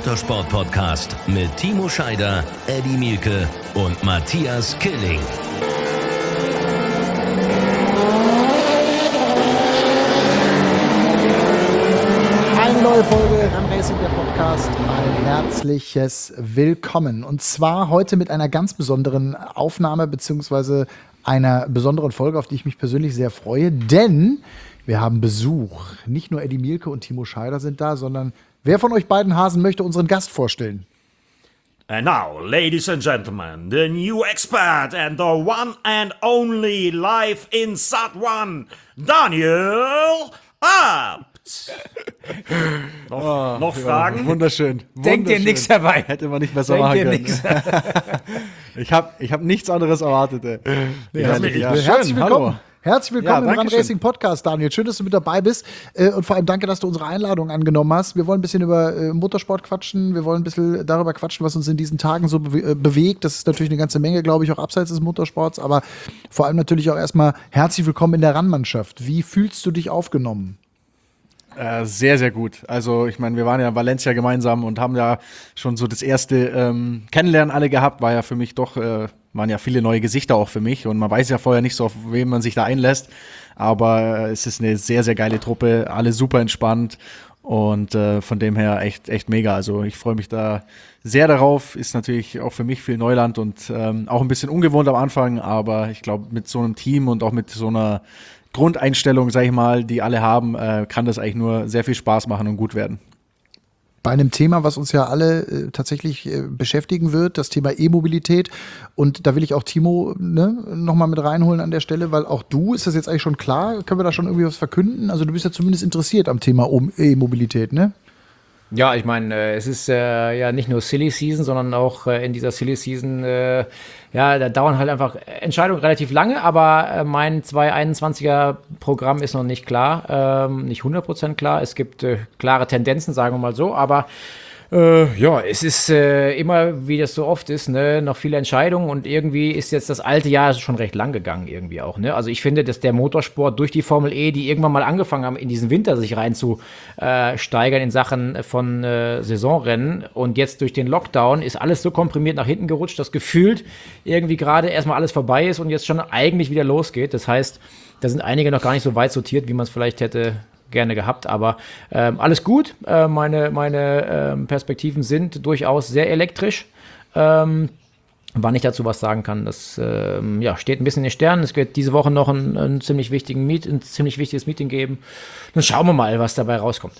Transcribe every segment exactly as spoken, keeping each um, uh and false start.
Motorsport-Podcast mit Timo Scheider, Eddie Mielke und Matthias Killing. Eine neue Folge Run Racing, der Podcast. Ein herzliches Willkommen. Und zwar heute mit einer ganz besonderen Aufnahme beziehungsweise einer besonderen Folge, auf die ich mich persönlich sehr freue, denn wir haben Besuch. Nicht nur Eddie Mielke und Timo Scheider sind da, sondern wer von euch beiden Hasen möchte unseren Gast vorstellen? And now, ladies and gentlemen, the new expert and the one and only live in S A T one, Daniel Abt. noch, oh, noch ja, Fragen? Wunderschön. Denk dir nichts dabei. Hätte man nicht besser Denk machen dir können. nix. ich habe ich hab nichts anderes erwartet. Ey. Nee, ja, herzlich, ja. herzlich Schön, willkommen. hallo. Herzlich willkommen Ja, im Run Racing Podcast, Daniel. Schön, dass du mit dabei bist. Äh, und vor allem danke, dass du unsere Einladung angenommen hast. Wir wollen ein bisschen über äh, Motorsport quatschen. Wir wollen ein bisschen darüber quatschen, was uns in diesen Tagen so be- äh, bewegt. Das ist natürlich eine ganze Menge, glaube ich, auch abseits des Motorsports. Aber vor allem natürlich auch erstmal herzlich willkommen in der Run-Mannschaft. Wie fühlst du dich aufgenommen? Äh, sehr, sehr gut. Also ich meine, wir waren ja in Valencia gemeinsam und haben ja schon so das erste ähm, Kennenlernen alle gehabt. War ja für mich doch, äh, waren ja viele neue Gesichter auch für mich. Und man weiß ja vorher nicht so, auf wen man sich da einlässt. Aber äh, es ist eine sehr, sehr geile Truppe. Alle super entspannt. Und äh, von dem her echt, echt mega. Also ich freue mich da sehr darauf. Ist natürlich auch für mich viel Neuland und ähm, auch ein bisschen ungewohnt am Anfang. Aber ich glaube, mit so einem Team und auch mit so einer Grundeinstellung, sag ich mal, die alle haben, äh, kann das eigentlich nur sehr viel Spaß machen und gut werden. Bei einem Thema, was uns ja alle äh, tatsächlich äh, beschäftigen wird, das Thema E-Mobilität. Und da will ich auch Timo ne, nochmal mit reinholen an der Stelle, weil auch du, ist das jetzt eigentlich schon klar? Können wir da schon irgendwie was verkünden? Also du bist ja zumindest interessiert am Thema E-Mobilität, ne? Ja, ich meine, äh, es ist äh, ja nicht nur Silly Season, sondern auch äh, in dieser Silly Season, äh, ja, da dauern halt einfach Entscheidungen relativ lange, aber äh, mein zweitausendeinundzwanziger Programm ist noch nicht klar, ähm, nicht hundert Prozent klar. Es gibt äh, klare Tendenzen, sagen wir mal so, aber Äh, ja, es ist äh, immer, wie das so oft ist, ne, noch viele Entscheidungen und irgendwie ist jetzt das alte Jahr schon recht lang gegangen irgendwie auch, ne? Also ich finde, dass der Motorsport durch die Formel E, die irgendwann mal angefangen haben, in diesen Winter sich reinzusteigern in Sachen von äh, Saisonrennen und jetzt durch den Lockdown ist alles so komprimiert nach hinten gerutscht, dass gefühlt irgendwie gerade erstmal alles vorbei ist und jetzt schon eigentlich wieder losgeht. Das heißt, da sind einige noch gar nicht so weit sortiert, wie man es vielleicht hätte gerne gehabt, aber ähm, alles gut. Äh, meine meine ähm, Perspektiven sind durchaus sehr elektrisch. Ähm, wann ich dazu was sagen kann, das ähm, ja, steht ein bisschen in den Sternen. Es wird diese Woche noch ein, ein, ziemlich wichtigen Meet, ein ziemlich wichtiges Meeting geben. Dann schauen wir mal, was dabei rauskommt.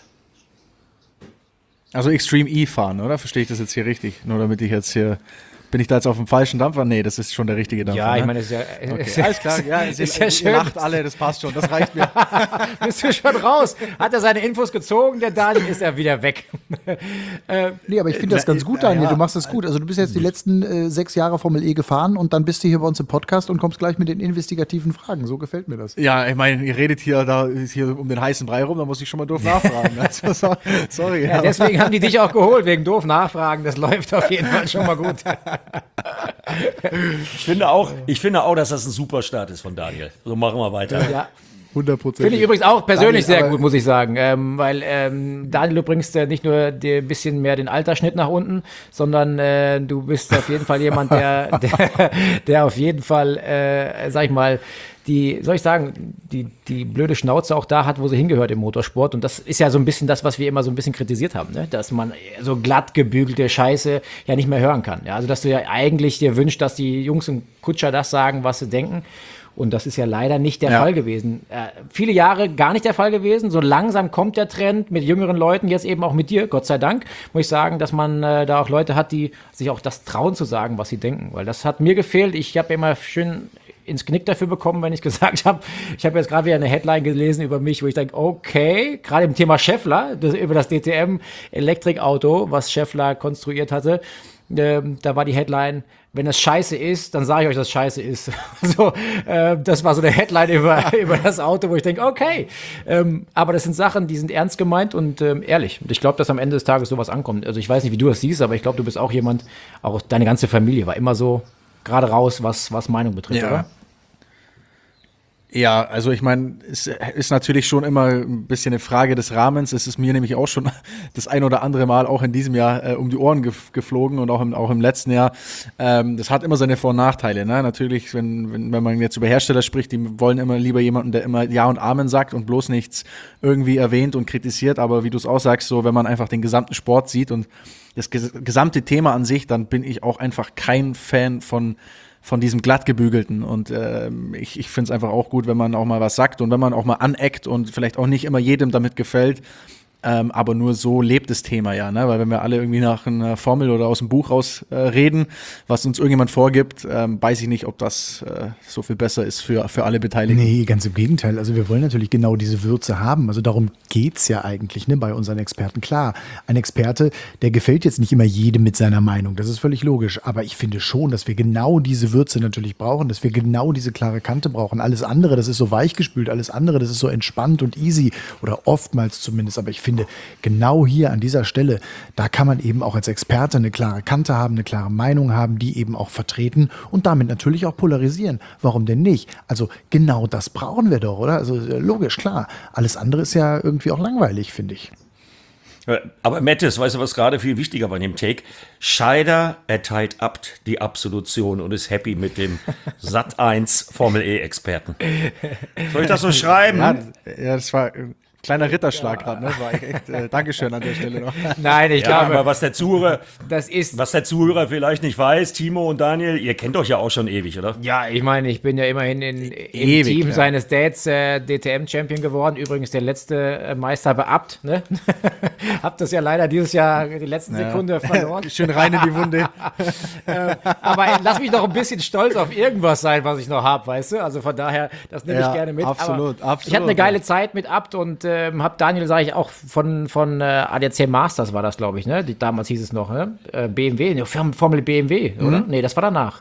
Also Extreme E fahren, oder? Verstehe ich das jetzt hier richtig? Nur damit ich jetzt hier... Bin ich da jetzt auf dem falschen Dampfer? Nee, das ist schon der richtige Dampfer. Ja, ich ne? meine, es ist ja, okay. ist ja, alles klar. Ja, ist, ist ihr, ja schön. Ihr lacht alle, das passt schon, das reicht mir. Bist du schon raus? Hat er seine Infos gezogen, der Daniel, ist er wieder weg. äh, nee, aber ich finde das ganz gut, Daniel. ja. Du machst das gut. Also du bist jetzt die letzten äh, sechs Jahre Formel E gefahren und dann bist du hier bei uns im Podcast und kommst gleich mit den investigativen Fragen. So gefällt mir das. Ja, ich meine, ihr redet hier, da ist hier um den heißen Brei rum, da muss ich schon mal doof nachfragen. Also, so, sorry. Ja, deswegen haben die dich auch geholt, wegen doof nachfragen. Das läuft auf jeden Fall schon mal gut. Ich finde auch, ich finde auch, dass das ein super Start ist von Daniel. So machen wir weiter. Ja. hundert Prozent. Finde ich übrigens auch persönlich Daniel, sehr gut, muss ich sagen. Ähm, weil ähm, Daniel, du bringst äh, nicht nur ein bisschen mehr den Altersschnitt nach unten, sondern äh, du bist auf jeden Fall jemand, der, der, der auf jeden Fall, äh, sag ich mal, die, soll ich sagen, die, die blöde Schnauze auch da hat, wo sie hingehört im Motorsport. Und das ist ja so ein bisschen das, was wir immer so ein bisschen kritisiert haben, ne? Dass man so glatt gebügelte Scheiße ja nicht mehr hören kann. Ja? Also, dass du ja eigentlich dir wünschst, dass die Jungs und Kutscher das sagen, was sie denken. Und das ist ja leider nicht der ja. Fall gewesen. Äh, viele Jahre gar nicht der Fall gewesen. So langsam kommt der Trend mit jüngeren Leuten, jetzt eben auch mit dir, Gott sei Dank, muss ich sagen, dass man äh, da auch Leute hat, die sich auch das trauen zu sagen, was sie denken. Weil das hat mir gefehlt. Ich habe immer schön ins Knick dafür bekommen, wenn ich gesagt habe, ich habe jetzt gerade wieder eine Headline gelesen über mich, wo ich denke, okay, gerade im Thema Schaeffler, das, über das D T M-Elektrikauto, was Schaeffler konstruiert hatte, ähm, da war die Headline, wenn das scheiße ist, dann sage ich euch, dass scheiße ist. So, äh, das war so eine Headline über, über das Auto, wo ich denke, okay. Ähm, aber das sind Sachen, die sind ernst gemeint und ähm, ehrlich. Und ich glaube, dass am Ende des Tages sowas ankommt. Also ich weiß nicht, wie du das siehst, aber ich glaube, du bist auch jemand, auch deine ganze Familie war immer so gerade raus, was, was Meinung betrifft, ja. oder? Ja, also ich meine, es ist natürlich schon immer ein bisschen eine Frage des Rahmens. Es ist mir nämlich auch schon das ein oder andere Mal auch in diesem Jahr äh, um die Ohren gef- geflogen und auch im, auch im letzten Jahr. Ähm, das hat immer seine Vor- und Nachteile. Ne? Natürlich, wenn, wenn, wenn man jetzt über Hersteller spricht, die wollen immer lieber jemanden, der immer Ja und Amen sagt und bloß nichts irgendwie erwähnt und kritisiert. Aber wie du es auch sagst, so wenn man einfach den gesamten Sport sieht und das ges- gesamte Thema an sich, dann bin ich auch einfach kein Fan von von diesem glattgebügelten und äh, ich, ich finde es einfach auch gut, wenn man auch mal was sagt und wenn man auch mal aneckt und vielleicht auch nicht immer jedem damit gefällt, ähm, aber nur so lebt das Thema ja, ne? Weil wenn wir alle irgendwie nach einer Formel oder aus dem Buch raus äh, reden, was uns irgendjemand vorgibt, ähm, weiß ich nicht, ob das äh, so viel besser ist für, für alle Beteiligten. Nee, ganz im Gegenteil. Also wir wollen natürlich genau diese Würze haben. Also darum geht's ja eigentlich, ne, bei unseren Experten. Klar, ein Experte, der gefällt jetzt nicht immer jedem mit seiner Meinung. Das ist völlig logisch. Aber ich finde schon, dass wir genau diese Würze natürlich brauchen, dass wir genau diese klare Kante brauchen. Alles andere, das ist so weichgespült. Alles andere, das ist so entspannt und easy. Oder oftmals zumindest. Aber ich finde, genau hier an dieser Stelle, da kann man eben auch als Experte eine klare Kante haben, eine klare Meinung haben, die eben auch vertreten und damit natürlich auch polarisieren. Warum denn nicht? Also genau das brauchen wir doch, oder? Also logisch, klar. Alles andere ist ja irgendwie auch langweilig, finde ich. Aber Mattes, weißt du, was gerade viel wichtiger war in dem Take? Scheider erteilt Abt die Absolution und ist happy mit dem Sat eins Formel E-Experten. Soll ich das so schreiben? Ja, ja, das war ein kleiner Ritterschlag gerade, ne? War echt, äh, Dankeschön an der Stelle noch. Nein, ich Ja, glaube, aber was der Zuhörer, das ist. was der Zuhörer vielleicht nicht weiß, Timo und Daniel, ihr kennt euch ja auch schon ewig, oder? Ja, ich meine, ich bin ja immerhin in, im Ewig, Team ja. seines Dads äh, D T M-Champion geworden. Übrigens der letzte äh, Meister beabt. Ne? Hab das ja leider dieses Jahr die letzten Sekunde verloren. Schön rein in die Wunde. äh, aber lass mich doch ein bisschen stolz auf irgendwas sein, was ich noch habe, weißt du? Also von daher, das nehme Ja, ich gerne mit. absolut, aber absolut, Ich hatte eine geile ja. Zeit mit Abt und ähm, habe Daniel, sage ich auch, von, von äh, A D A C Masters war das, glaube ich. Ne? Die, damals hieß es noch, ne? äh, B M W, ne, Formel B M W, oder? Nee, das war danach.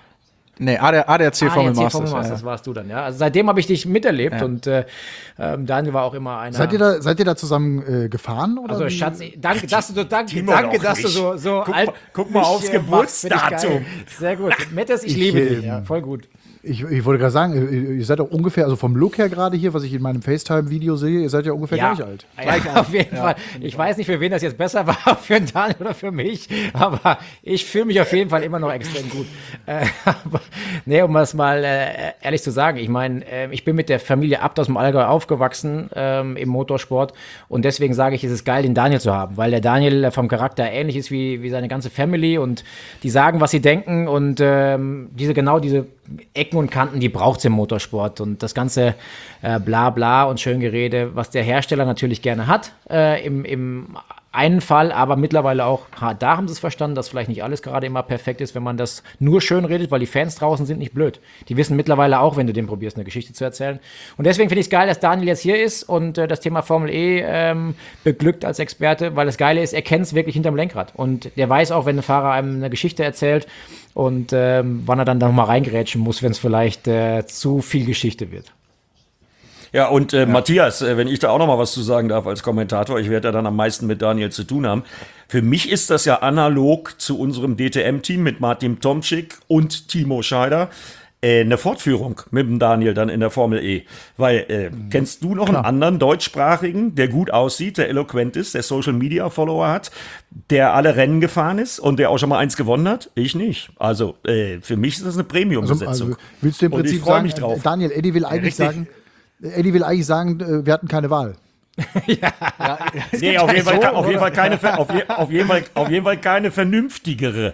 Nee, A D A C Formel A D A C Masters. Formel ja, Masters ja. warst du dann, ja. Also seitdem habe ich dich miterlebt Ja. und äh, ähm, Daniel war auch immer einer. Seid ihr da, seid ihr da zusammen äh, gefahren? Oder Also wie? Schatz, danke, dass du, danke, Timo danke, doch dass du nicht. so, so Guck alt mal- guck mal mich, aufs äh, machst. Find ich Geburtsdatum. geil. Sehr gut. Mettes, ich, Ich, liebe dich. ähm, Ja, voll gut. Ich, ich wollte gerade sagen, ihr ihr seid doch ungefähr, also vom Look her gerade hier, was ich in meinem FaceTime-Video sehe, ihr seid ja ungefähr gleich alt. Ja, auf jeden Fall. Ich weiß nicht, für wen das jetzt besser war, für den Daniel oder für mich, aber ich fühle mich auf jeden Fall immer noch extrem gut. Äh, aber, nee, um das mal äh, ehrlich zu sagen, ich meine, äh, ich bin mit der Familie Abt aus dem Allgäu aufgewachsen ähm, im Motorsport und deswegen sage ich, es ist geil, den Daniel zu haben, weil der Daniel vom Charakter ähnlich ist wie, wie seine ganze Family und die sagen, was sie denken und ähm, diese genau diese Ecken und Kanten, die braucht es im Motorsport und das ganze äh, bla bla und Schöngerede, was der Hersteller natürlich gerne hat, äh, im, im einen Fall, aber mittlerweile auch, ha, da haben sie es verstanden, dass vielleicht nicht alles gerade immer perfekt ist, wenn man das nur schön redet, weil die Fans draußen sind nicht blöd. Die wissen mittlerweile auch, wenn du dem probierst, eine Geschichte zu erzählen. Und deswegen finde ich es geil, dass Daniel jetzt hier ist und äh, das Thema Formel E ähm, beglückt als Experte, weil das Geile ist, er kennt es wirklich hinterm Lenkrad. Und der weiß auch, wenn ein Fahrer einem eine Geschichte erzählt und ähm, wann er dann da nochmal reingerätschen muss, wenn es vielleicht äh, zu viel Geschichte wird. Ja, und äh, Matthias, äh, wenn ich da auch noch mal was zu sagen darf als Kommentator, ich werde ja dann am meisten mit Daniel zu tun haben. Für mich ist das ja analog zu unserem D T M-Team mit Martin Tomczyk und Timo Scheider äh, eine Fortführung mit dem Daniel dann in der Formel E. Weil, äh, mhm. kennst du noch einen anderen deutschsprachigen, der gut aussieht, der eloquent ist, der Social-Media-Follower hat, der alle Rennen gefahren ist und der auch schon mal eins gewonnen hat? Ich nicht. Also, äh, für mich ist das eine Premium-Besetzung. Also, also willst du im Und Prinzip ich freu sagen, mich drauf. äh, Daniel, Eddie will eigentlich richtig. sagen, Eddie will eigentlich sagen, äh, wir hatten keine Wahl. Nee, auf jeden, Fall, ke- auf, jeden Fall keine, ver- auf, je, auf, jeden Fall, auf jeden Fall keine vernünftigere.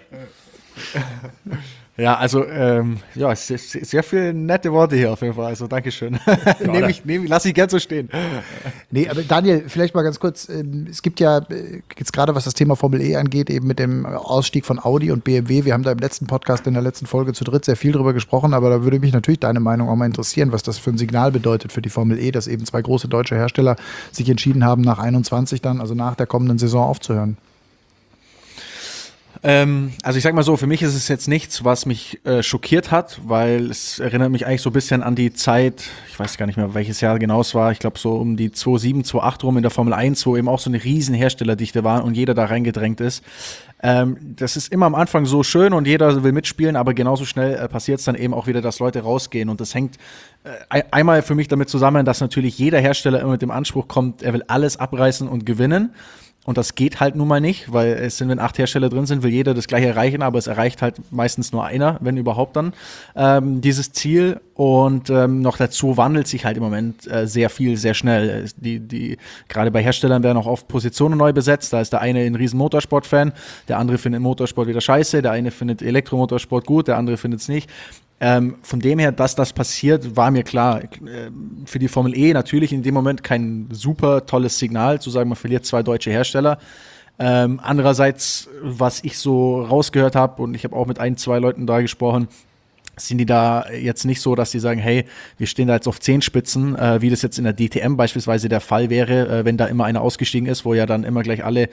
Ja, also, ähm, ja, sehr, sehr viele nette Worte hier auf jeden Fall. Also, Dankeschön. nehme ich, nehm ich, lass ich gern so stehen. Nee, aber Daniel, vielleicht mal ganz kurz, ähm, es gibt ja äh, jetzt gerade, was das Thema Formel E angeht, eben mit dem Ausstieg von Audi und B M W, wir haben da im letzten Podcast, in der letzten Folge zu dritt sehr viel drüber gesprochen, aber da würde mich natürlich deine Meinung auch mal interessieren, was das für ein Signal bedeutet für die Formel E, dass eben zwei große deutsche Hersteller sich entschieden haben, nach einundzwanzig dann, also nach der kommenden Saison aufzuhören. Ähm, also ich sag mal so, für mich ist es jetzt nichts, was mich äh, schockiert hat, weil es erinnert mich eigentlich so ein bisschen an die Zeit, ich weiß gar nicht mehr, welches Jahr genau es war, ich glaube so um die zweitausendsieben, zweitausendacht rum in der Formel eins, wo eben auch so eine riesen Herstellerdichte war und jeder da reingedrängt ist. Ähm, das ist immer am Anfang so schön und jeder will mitspielen, aber genauso schnell äh, passiert es dann eben auch wieder, dass Leute rausgehen und das hängt äh, einmal für mich damit zusammen, dass natürlich jeder Hersteller immer mit dem Anspruch kommt, er will alles abreißen und gewinnen. Und das geht halt nun mal nicht, weil es sind, wenn acht Hersteller drin sind, will jeder das gleiche erreichen, aber es erreicht halt meistens nur einer, wenn überhaupt dann, ähm, dieses Ziel. Und ähm, noch dazu wandelt sich halt im Moment äh, sehr viel, sehr schnell. Die, die, gerade bei Herstellern werden auch oft Positionen neu besetzt. Da ist der eine ein riesen Motorsport-Fan, der andere findet Motorsport wieder scheiße, der eine findet Elektromotorsport gut, der andere findet es nicht. Ähm, von dem her, dass das passiert, war mir klar. Äh, für die Formel E natürlich in dem Moment kein super tolles Signal, zu sagen, man verliert zwei deutsche Hersteller. Ähm, andererseits, was ich so rausgehört habe, und ich habe auch mit ein, zwei Leuten da gesprochen, sind die da jetzt nicht so, dass die sagen, hey, wir stehen da jetzt auf Zehenspitzen, äh, wie das jetzt in der D T M beispielsweise der Fall wäre, äh, wenn da immer einer ausgestiegen ist, wo ja dann immer gleich alle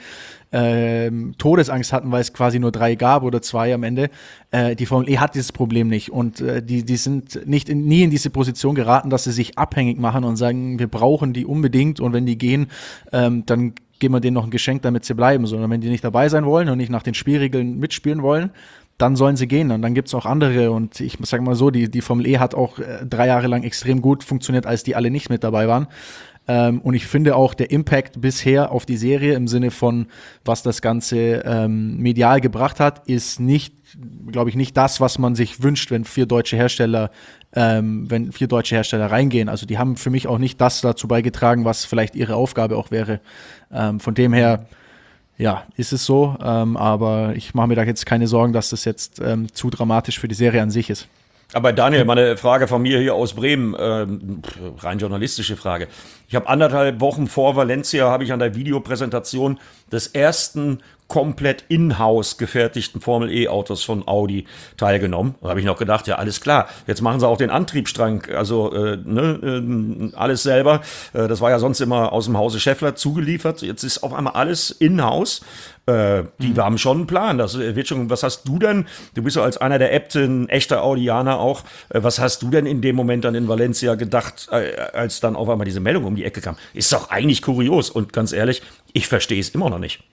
äh, Todesangst hatten, weil es quasi nur drei gab oder zwei am Ende. Äh, die Formel E hat dieses Problem nicht und äh, die, die sind nicht in, nie in diese Position geraten, dass sie sich abhängig machen und sagen, wir brauchen die unbedingt und wenn die gehen, ähm, dann geben wir denen noch ein Geschenk, damit sie bleiben, sondern wenn die nicht dabei sein wollen und nicht nach den Spielregeln mitspielen wollen, dann sollen sie gehen und dann gibt's auch andere und ich sage mal so, die, die Formel E hat auch äh, drei Jahre lang extrem gut funktioniert, als die alle nicht mit dabei waren ähm, und ich finde auch der Impact bisher auf die Serie im Sinne von, was das Ganze ähm, medial gebracht hat, ist nicht, glaube ich, nicht das, was man sich wünscht, wenn vier deutsche Hersteller ähm, wenn vier deutsche Hersteller reingehen, also die haben für mich auch nicht das dazu beigetragen, was vielleicht ihre Aufgabe auch wäre, ähm, von dem her ja, ist es so, ähm, aber ich mache mir da jetzt keine Sorgen, dass das jetzt ähm, zu dramatisch für die Serie an sich ist. Aber Daniel, mal eine Frage von mir hier aus Bremen, ähm, rein journalistische Frage. Ich habe anderthalb Wochen vor Valencia, habe ich an der Videopräsentation des ersten komplett in-house gefertigten Formel-E-Autos von Audi teilgenommen. Da habe ich noch gedacht, ja, alles klar, jetzt machen sie auch den Antriebsstrang, also äh, ne, äh, alles selber. Äh, das war ja sonst immer aus dem Hause Scheffler zugeliefert. Jetzt ist auf einmal alles in-house. Äh, die mhm. haben schon einen Plan. Das wird schon. Was hast du denn? Du bist ja als einer der Äbte ein echter Audianer auch. Äh, was hast du denn in dem Moment dann in Valencia gedacht, äh, als dann auf einmal diese Meldung um die Ecke kam? Ist doch eigentlich kurios. Und ganz ehrlich, ich verstehe es immer noch nicht.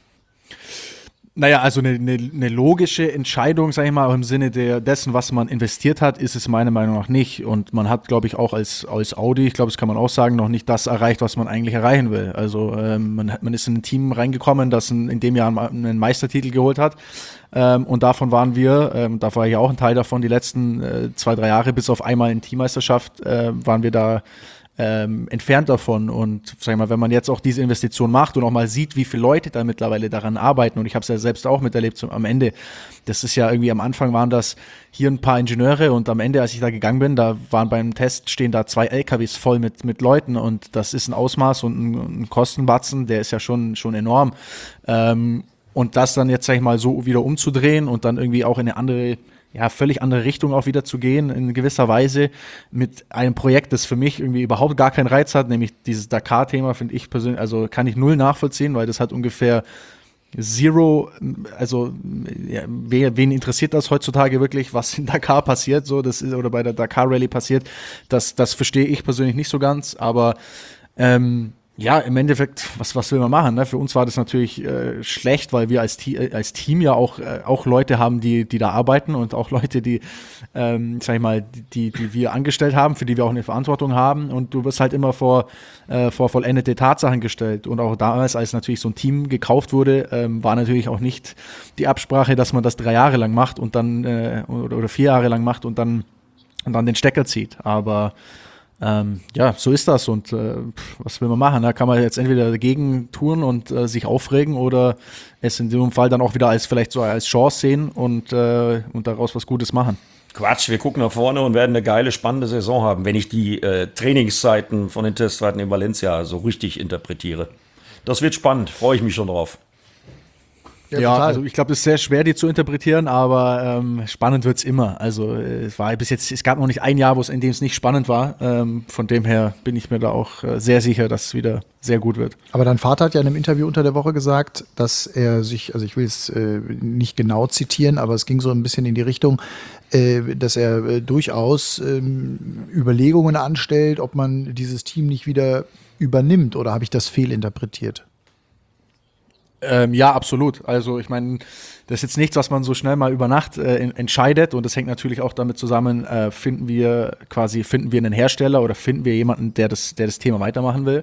Naja, also eine, eine, eine logische Entscheidung, sage ich mal, auch im Sinne der, dessen, was man investiert hat, ist es meiner Meinung nach nicht. Und man hat, glaube ich, auch als, als Audi, ich glaube, das kann man auch sagen, noch nicht das erreicht, was man eigentlich erreichen will. Also ähm, man, man ist in ein Team reingekommen, das in, in dem Jahr einen Meistertitel geholt hat. Ähm, und davon waren wir, ähm, da war ich ja auch ein Teil davon, die letzten äh, zwei, drei Jahre, bis auf einmal in Teammeisterschaft, äh, waren wir da Ähm, entfernt davon und sag ich mal, wenn man jetzt auch diese Investition macht und auch mal sieht, wie viele Leute da mittlerweile daran arbeiten und ich habe es ja selbst auch miterlebt zum, am Ende, das ist ja irgendwie am Anfang waren das hier ein paar Ingenieure und am Ende, als ich da gegangen bin, da waren beim Test, stehen da zwei L K Ws voll mit, mit Leuten und das ist ein Ausmaß und ein, ein Kostenbatzen, der ist ja schon, schon enorm ähm, und das dann jetzt, sag ich mal, so wieder umzudrehen und dann irgendwie auch in eine andere ja, völlig andere Richtung auch wieder zu gehen, in gewisser Weise mit einem Projekt, das für mich irgendwie überhaupt gar keinen Reiz hat, nämlich dieses Dakar-Thema, finde ich persönlich, also kann ich null nachvollziehen, weil das hat ungefähr Zero, also ja, wen interessiert das heutzutage wirklich, was in Dakar passiert, so das ist, oder bei der Dakar-Rallye passiert, das, das verstehe ich persönlich nicht so ganz, aber ähm, ja, im Endeffekt, was, was will man machen? Ne? Für uns war das natürlich äh, schlecht, weil wir als, T- als Team ja auch, äh, auch Leute haben, die, die da arbeiten und auch Leute, die, ähm, sag ich mal, die, die wir angestellt haben, für die wir auch eine Verantwortung haben. Und du wirst halt immer vor, äh, vor vollendete Tatsachen gestellt. Und auch damals, als natürlich so ein Team gekauft wurde, ähm, war natürlich auch nicht die Absprache, dass man das drei Jahre lang macht und dann äh, oder, oder vier Jahre lang macht und dann, und dann den Stecker zieht. Aber Ähm, ja, so ist das und äh, was will man machen? Da kann man jetzt entweder dagegen tun und äh, sich aufregen oder es in dem Fall dann auch wieder als vielleicht so als Chance sehen und, äh, und daraus was Gutes machen. Quatsch, wir gucken nach vorne und werden eine geile, spannende Saison haben, wenn ich die äh, Trainingszeiten von den Testzeiten in Valencia so richtig interpretiere. Das wird spannend, freue ich mich schon drauf. Ja, Ja, total. also ich glaube, es ist sehr schwer, die zu interpretieren, aber ähm, spannend wird's immer. Also äh, es war bis jetzt, es gab noch nicht ein Jahr, wo es in dem es nicht spannend war. Ähm, von dem her bin ich mir da auch äh, sehr sicher, dass es wieder sehr gut wird. Aber dein Vater hat ja in einem Interview unter der Woche gesagt, dass er sich, also ich will es äh, nicht genau zitieren, aber es ging so ein bisschen in die Richtung, äh, dass er äh, durchaus ähm, Überlegungen anstellt, ob man dieses Team nicht wieder übernimmt, oder habe ich das fehlinterpretiert? Ähm, ja, absolut. Also ich meine, das ist jetzt nichts, was man so schnell mal über Nacht äh, in, entscheidet, und das hängt natürlich auch damit zusammen, äh, finden wir quasi, finden wir einen Hersteller oder finden wir jemanden, der das, der das Thema weitermachen will.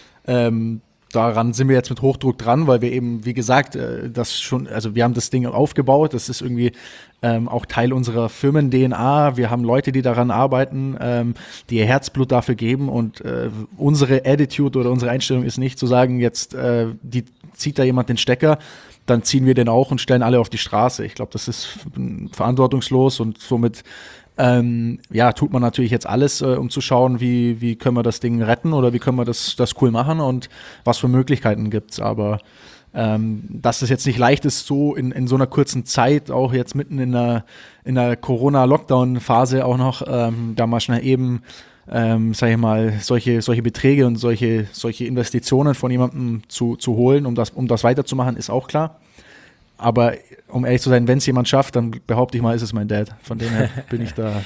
Ähm, daran sind wir jetzt mit Hochdruck dran, weil wir eben, wie gesagt, äh, das schon, also wir haben das Ding aufgebaut, das ist irgendwie ähm, auch Teil unserer Firmen-D N A. Wir haben Leute, die daran arbeiten, ähm, die ihr Herzblut dafür geben, und äh, unsere Attitude oder unsere Einstellung ist nicht zu sagen, jetzt äh, die zieht da jemand den Stecker, dann ziehen wir den auch und stellen alle auf die Straße. Ich glaube, das ist verantwortungslos, und somit ähm, ja, tut man natürlich jetzt alles, äh, um zu schauen, wie, wie können wir das Ding retten oder wie können wir das, das cool machen und was für Möglichkeiten gibt's. Aber ähm, dass es jetzt nicht leicht ist, so in, in so einer kurzen Zeit, auch jetzt mitten in der, in der Corona-Lockdown-Phase auch noch, ähm, da mal schnell eben Ähm, sag ich mal, solche, solche Beträge und solche, solche Investitionen von jemandem zu, zu holen, um das, um das weiterzumachen, ist auch klar. Aber um ehrlich zu sein, wenn es jemand schafft, dann behaupte ich mal, ist es mein Dad. Von dem her bin ich da,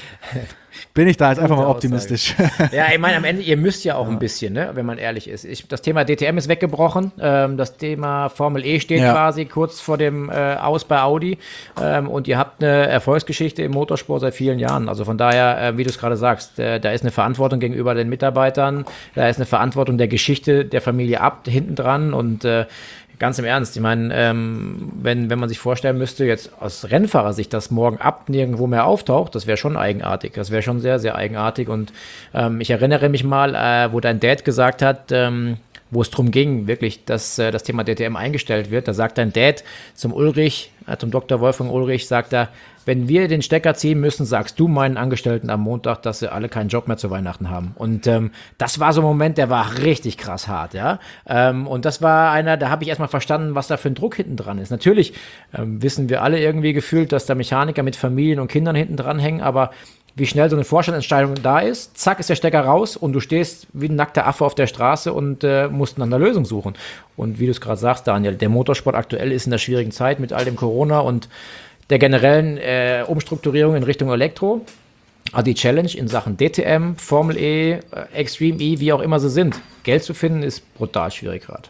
bin ich da jetzt einfach mal optimistisch. Ja, ich meine, am Ende, ihr müsst ja auch ein bisschen, ne, wenn man ehrlich ist. Ich, das Thema D T M ist weggebrochen. Ähm, das Thema Formel E steht Ja. quasi kurz vor dem äh, Aus bei Audi. Ähm, und ihr habt eine Erfolgsgeschichte im Motorsport seit vielen Jahren. Also von daher, äh, wie du es gerade sagst, äh, da ist eine Verantwortung gegenüber den Mitarbeitern. Da ist eine Verantwortung der Geschichte der Familie ab, hinten dran. Und äh, ganz im Ernst, ich meine, ähm, wenn, wenn man sich vorstellen müsste, jetzt aus Rennfahrersicht, dass morgen ab nirgendwo mehr auftaucht, das wäre schon eigenartig. Das wäre schon sehr, sehr eigenartig. Und ähm, ich erinnere mich mal, äh, wo dein Dad gesagt hat, ähm, wo es darum ging, wirklich, dass äh, das Thema D T M eingestellt wird. Da sagt dein Dad zum Ulrich, äh, zum Doktor Wolfgang Ulrich, sagt er, wenn wir den Stecker ziehen müssen, sagst du meinen Angestellten am Montag, dass sie alle keinen Job mehr zu Weihnachten haben. Und ähm, das war so ein Moment, der war richtig krass hart, ja. Ähm, und das war einer, da habe ich erstmal verstanden, was da für ein Druck hinten dran ist. Natürlich ähm, wissen wir alle irgendwie gefühlt, dass da Mechaniker mit Familien und Kindern hinten dran hängen, aber wie schnell so eine Vorstandsentscheidung da ist, zack, ist der Stecker raus und du stehst wie ein nackter Affe auf der Straße und äh, musst nach einer Lösung suchen. Und wie du es gerade sagst, Daniel, der Motorsport aktuell ist in der schwierigen Zeit mit all dem Corona und der generellen äh, Umstrukturierung in Richtung Elektro. Also die Challenge in Sachen D T M, Formel E, äh, Extreme E, wie auch immer sie sind, Geld zu finden, ist brutal schwierig gerade.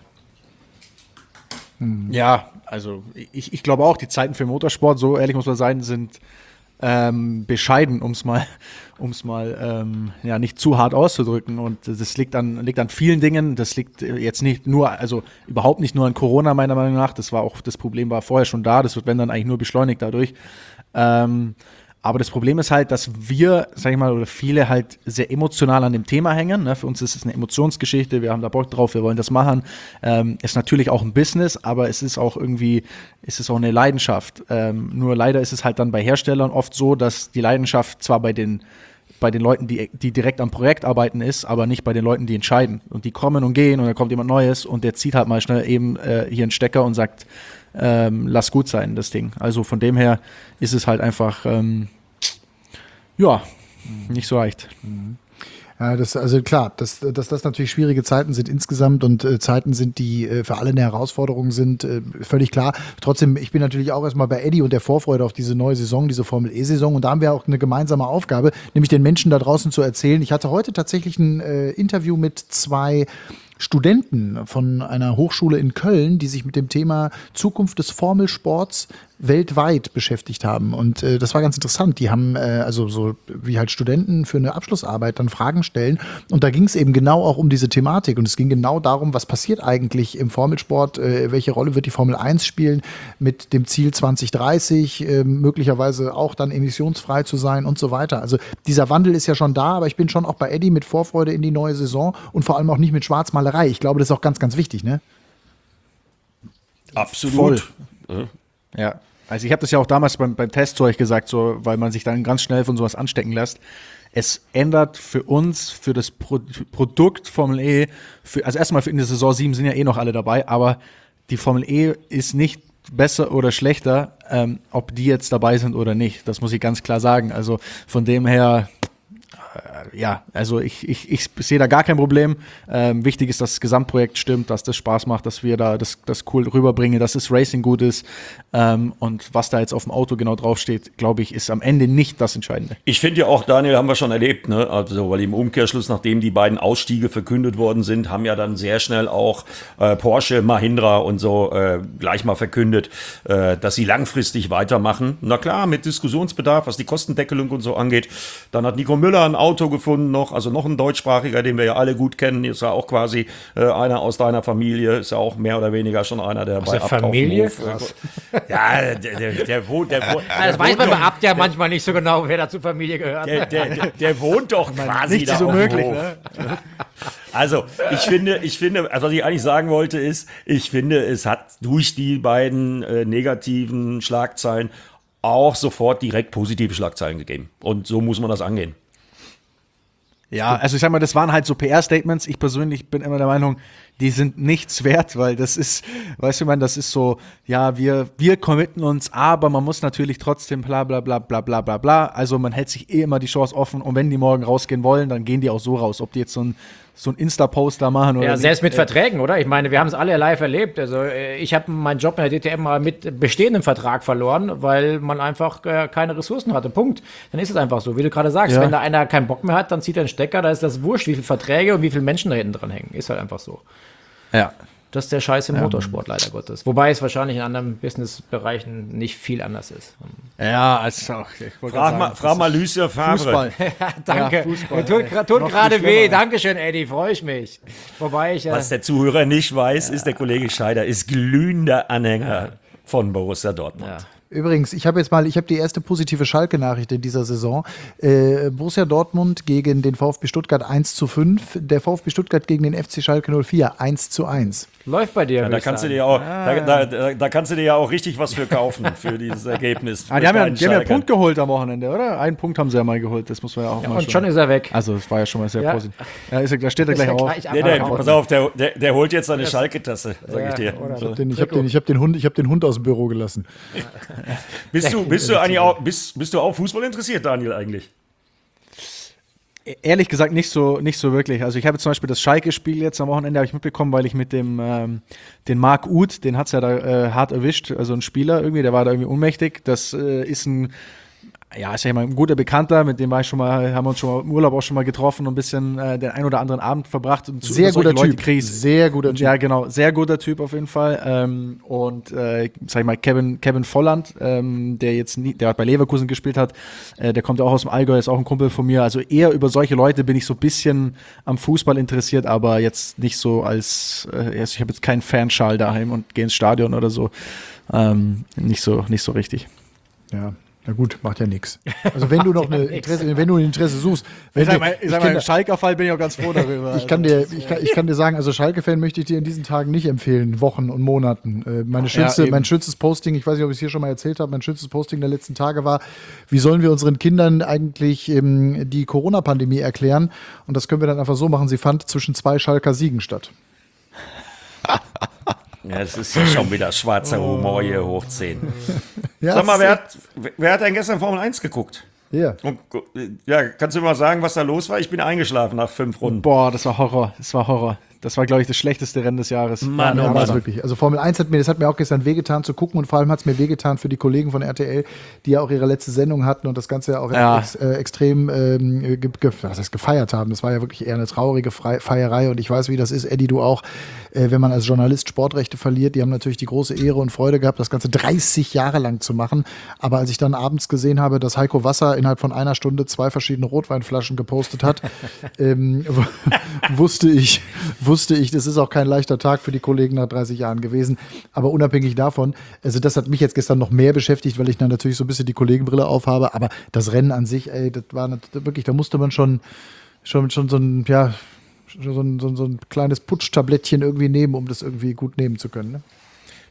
Ja, also ich, ich glaube auch, die Zeiten für Motorsport, so ehrlich muss man sein, sind ähm, bescheiden, um es mal, um's mal ähm, ja, nicht zu hart auszudrücken. Und das liegt an, liegt an vielen Dingen. Das liegt jetzt nicht nur, also überhaupt nicht nur an Corona, meiner Meinung nach. Das war auch, das Problem war vorher schon da. Das wird, wenn dann, eigentlich nur beschleunigt dadurch. Ähm, Aber das Problem ist halt, dass wir, sag ich mal, oder viele halt sehr emotional an dem Thema hängen. Ne? Für uns ist es eine Emotionsgeschichte, wir haben da Bock drauf, wir wollen das machen. Ähm, ist natürlich auch ein Business, aber es ist auch irgendwie, es ist auch eine Leidenschaft. Ähm, nur leider ist es halt dann bei Herstellern oft so, dass die Leidenschaft zwar bei den bei den Leuten, die, die direkt am Projekt arbeiten, ist, aber nicht bei den Leuten, die entscheiden. Und die kommen und gehen und dann kommt jemand Neues und der zieht halt mal schnell eben äh, hier einen Stecker und sagt, ähm, lass gut sein, das Ding. Also von dem her ist es halt einfach, ähm, ja, nicht so leicht. Ja, das, also klar, dass, dass das natürlich schwierige Zeiten sind insgesamt und äh, Zeiten sind, die äh, für alle eine Herausforderung sind, äh, völlig klar. Trotzdem, ich bin natürlich auch erstmal bei Eddie und der Vorfreude auf diese neue Saison, diese Formel-E-Saison, und da haben wir auch eine gemeinsame Aufgabe, nämlich den Menschen da draußen zu erzählen. Ich hatte heute tatsächlich ein äh, Interview mit zwei Studenten von einer Hochschule in Köln, die sich mit dem Thema Zukunft des Formelsports weltweit beschäftigt haben. Und äh, das war ganz interessant. Die haben, äh, also so wie halt Studenten für eine Abschlussarbeit dann Fragen stellen. Und da ging es eben genau auch um diese Thematik. Und es ging genau darum, was passiert eigentlich im Formelsport, äh, welche Rolle wird die Formel eins spielen mit dem Ziel zwanzig dreißig, äh, möglicherweise auch dann emissionsfrei zu sein und so weiter. Also dieser Wandel ist ja schon da, aber ich bin schon auch bei Eddie mit Vorfreude in die neue Saison und vor allem auch nicht mit Schwarzmalerei. Ich glaube, das ist auch ganz, ganz wichtig, ne? Absolut. Voll. Ja, also ich habe das ja auch damals beim, beim Test zu euch gesagt, so, weil man sich dann ganz schnell von sowas anstecken lässt. Es ändert für uns, für das Pro- Produkt Formel E, für, also erstmal für in der Saison sieben sind ja eh noch alle dabei, aber die Formel E ist nicht besser oder schlechter, ähm, ob die jetzt dabei sind oder nicht. Das muss ich ganz klar sagen. Also von dem her, äh, ja, also ich, ich, ich sehe da gar kein Problem. Ähm, wichtig ist, dass das Gesamtprojekt stimmt, dass das Spaß macht, dass wir da das, das cool rüberbringen, dass das Racing gut ist. Ähm, und was da jetzt auf dem Auto genau draufsteht, glaube ich, ist am Ende nicht das Entscheidende. Ich finde ja auch, Daniel, haben wir schon erlebt, ne? Also, weil im Umkehrschluss, nachdem die beiden Ausstiege verkündet worden sind, haben ja dann sehr schnell auch äh, Porsche, Mahindra und so äh, gleich mal verkündet, äh, dass sie langfristig weitermachen. Na klar, mit Diskussionsbedarf, was die Kostendeckelung und so angeht. Dann hat Nico Müller ein Auto gefunden noch, also noch ein Deutschsprachiger, den wir ja alle gut kennen, ist ja auch quasi äh, einer aus deiner Familie, ist ja auch mehr oder weniger schon einer, der Aus bei der Familie? Abkaufenhof, äh, ja, der, der, der wohnt, der wohnt. Ja, das weiß man bei Abt ja manchmal nicht so genau, wer da zur Familie gehört. Der, der, der, der wohnt doch quasi Nicht da so auf dem möglich, Hof. ne? Also, ich finde, ich finde, also was ich eigentlich sagen wollte ist, ich finde, es hat durch die beiden äh, negativen Schlagzeilen auch sofort direkt positive Schlagzeilen gegeben. Und so muss man das angehen. Ja, also ich sag mal, das waren halt so P R-Statements. Ich persönlich bin immer der Meinung, die sind nichts wert, weil das ist, weißt du, man, das ist so, ja, wir, wir committen uns, aber man muss natürlich trotzdem bla bla bla bla bla bla bla. Also man hält sich eh immer die Chance offen und wenn die morgen rausgehen wollen, dann gehen die auch so raus. Ob die jetzt so ein so ein Insta-Post da machen oder Ja, nicht. selbst mit Verträgen, oder? Ich meine, wir haben es alle live erlebt. Also äh, ich habe meinen Job in der D T M mal mit bestehendem Vertrag verloren, weil man einfach äh, keine Ressourcen hatte. Punkt. Dann ist es einfach so, wie du gerade sagst. Ja. Wenn da einer keinen Bock mehr hat, dann zieht er einen Stecker, da ist das wurscht, wie viele Verträge und wie viele Menschen da hinten dran hängen. Ist halt einfach so. Ja. Das ist der Scheiß im Motorsport, leider Gottes. Wobei es wahrscheinlich in anderen Businessbereichen nicht viel anders ist. Ja, also auch. Ich wollte Frag gerade mal, sagen, frag mal Lucia Favre. Fußball. Danke. Ja, Fußball, tut ey. gra- tut Noch gerade viel weh. schlimmer. Dankeschön, Eddie. Freue ich mich. Wobei ich. Äh, Was der Zuhörer nicht weiß, ist, der Kollege Scheider ist glühender Anhänger von Borussia Dortmund. ja. Übrigens, ich habe jetzt mal, ich habe die erste positive Schalke-Nachricht in dieser Saison. Äh, Borussia Dortmund gegen den VfB Stuttgart eins zu fünf, der VfB Stuttgart gegen den F C Schalke null vier eins zu eins. Läuft bei dir. Ja, da kannst du dir ja auch, da, da, da, da kannst du dir ja auch richtig was für kaufen, für dieses Ergebnis. Ah, die haben ja, Mit die haben ja einen beiden Punkt geholt am Wochenende, oder? Einen Punkt haben sie ja mal geholt, das muss man ja auch Ja, mal und schon ist er weg. Also, das war ja schon mal sehr Ja. positiv. Ja, ist, er- da steht er Ist gleich er auf. gleich Nee, der, abgehauen. pass auf, der, der, der holt jetzt seine Schalke-Tasse, sag Ja, ich dir. oder So. Den, ich habe den, ich hab den, Hund, ich hab den Hund aus dem Büro gelassen. Bist du, bist du eigentlich auch, bist, bist du auch Fußball interessiert, Daniel, eigentlich? Ehrlich gesagt nicht so, nicht so wirklich. Also ich habe zum Beispiel das Schalke-Spiel jetzt am Wochenende habe ich mitbekommen, weil ich mit dem ähm, den Marc Uth, den hat's ja da äh, hart erwischt, also ein Spieler irgendwie, der war da irgendwie ohnmächtig. Das äh, ist ein ja, ist ja immer ein guter Bekannter, mit dem war ich schon mal, haben wir uns schon mal im Urlaub auch schon mal getroffen und ein bisschen äh, den ein oder anderen Abend verbracht. Und zu- Sehr über solche guter Leute Typ. krieg ich- Sehr guter Typ. Ja, genau, sehr guter Typ auf jeden Fall. Ähm, und äh, sag ich mal, Kevin, Kevin Volland, ähm, der jetzt nie, der bei Leverkusen gespielt hat, äh, der kommt ja auch aus dem Allgäu, ist auch ein Kumpel von mir. Also eher über solche Leute bin ich so ein bisschen am Fußball interessiert, aber jetzt nicht so als, äh, ich habe jetzt keinen Fanschal daheim und gehe ins Stadion oder so. Ähm, nicht so, nicht so richtig. Ja. Na gut, macht ja nichts. Also wenn du noch eine Interesse, wenn du ein Interesse suchst, wenn Ich sag du, mal, ich ich sag kann- mal im Schalker-Fall bin ich auch ganz froh darüber. Ich kann, dir, ich, kann, ich kann dir sagen, also Schalke-Fan möchte ich dir in diesen Tagen nicht empfehlen, Wochen und Monaten. Äh, meine schönste, eben. mein schönstes Posting, ich weiß nicht, ob ich es hier schon mal erzählt habe, mein schönstes Posting der letzten Tage war, wie sollen wir unseren Kindern eigentlich ähm, die Corona-Pandemie erklären? Und das können wir dann einfach so machen, sie fand zwischen zwei Schalker Siegen statt. Ja, das ist ja schon wieder schwarzer Humor hier hoch zehn. Ja, Sag mal, es wer ist- hat, wer hat denn gestern Formel eins geguckt? Ja. Und, ja, kannst du mal sagen, was da los war? Ich bin eingeschlafen nach fünf Runden. Boah, das war Horror. Das war Horror. Das war, glaube ich, das schlechteste Rennen des Jahres. Mann, Ja, oh war es Mann. wirklich. Also Formel eins hat mir, das hat mir auch gestern wehgetan zu gucken und vor allem hat es mir wehgetan für die Kollegen von R T L, die ja auch ihre letzte Sendung hatten und das Ganze ja auch Ja. ex, äh, extrem ähm, ge, ge, was heißt, gefeiert haben. Das war ja wirklich eher eine traurige Frei Feierei und ich weiß, wie das ist, Eddie, du auch, äh, wenn man als Journalist Sportrechte verliert. Die haben natürlich die große Ehre und Freude gehabt, das Ganze dreißig Jahre lang zu machen. Aber als ich dann abends gesehen habe, dass Heiko Wasser innerhalb von einer Stunde zwei verschiedene Rotweinflaschen gepostet hat, ähm, w- wusste ich, wusste ich, das ist auch kein leichter Tag für die Kollegen nach dreißig Jahren gewesen. Aber unabhängig davon, also das hat mich jetzt gestern noch mehr beschäftigt, weil ich dann natürlich so ein bisschen die Kollegenbrille aufhabe. Aber das Rennen an sich, ey, das war nat- wirklich, da musste man schon, schon, schon so ein, ja, schon so ein, so ein, so ein kleines Putschtablettchen irgendwie nehmen, um das irgendwie gut nehmen zu können. Ne?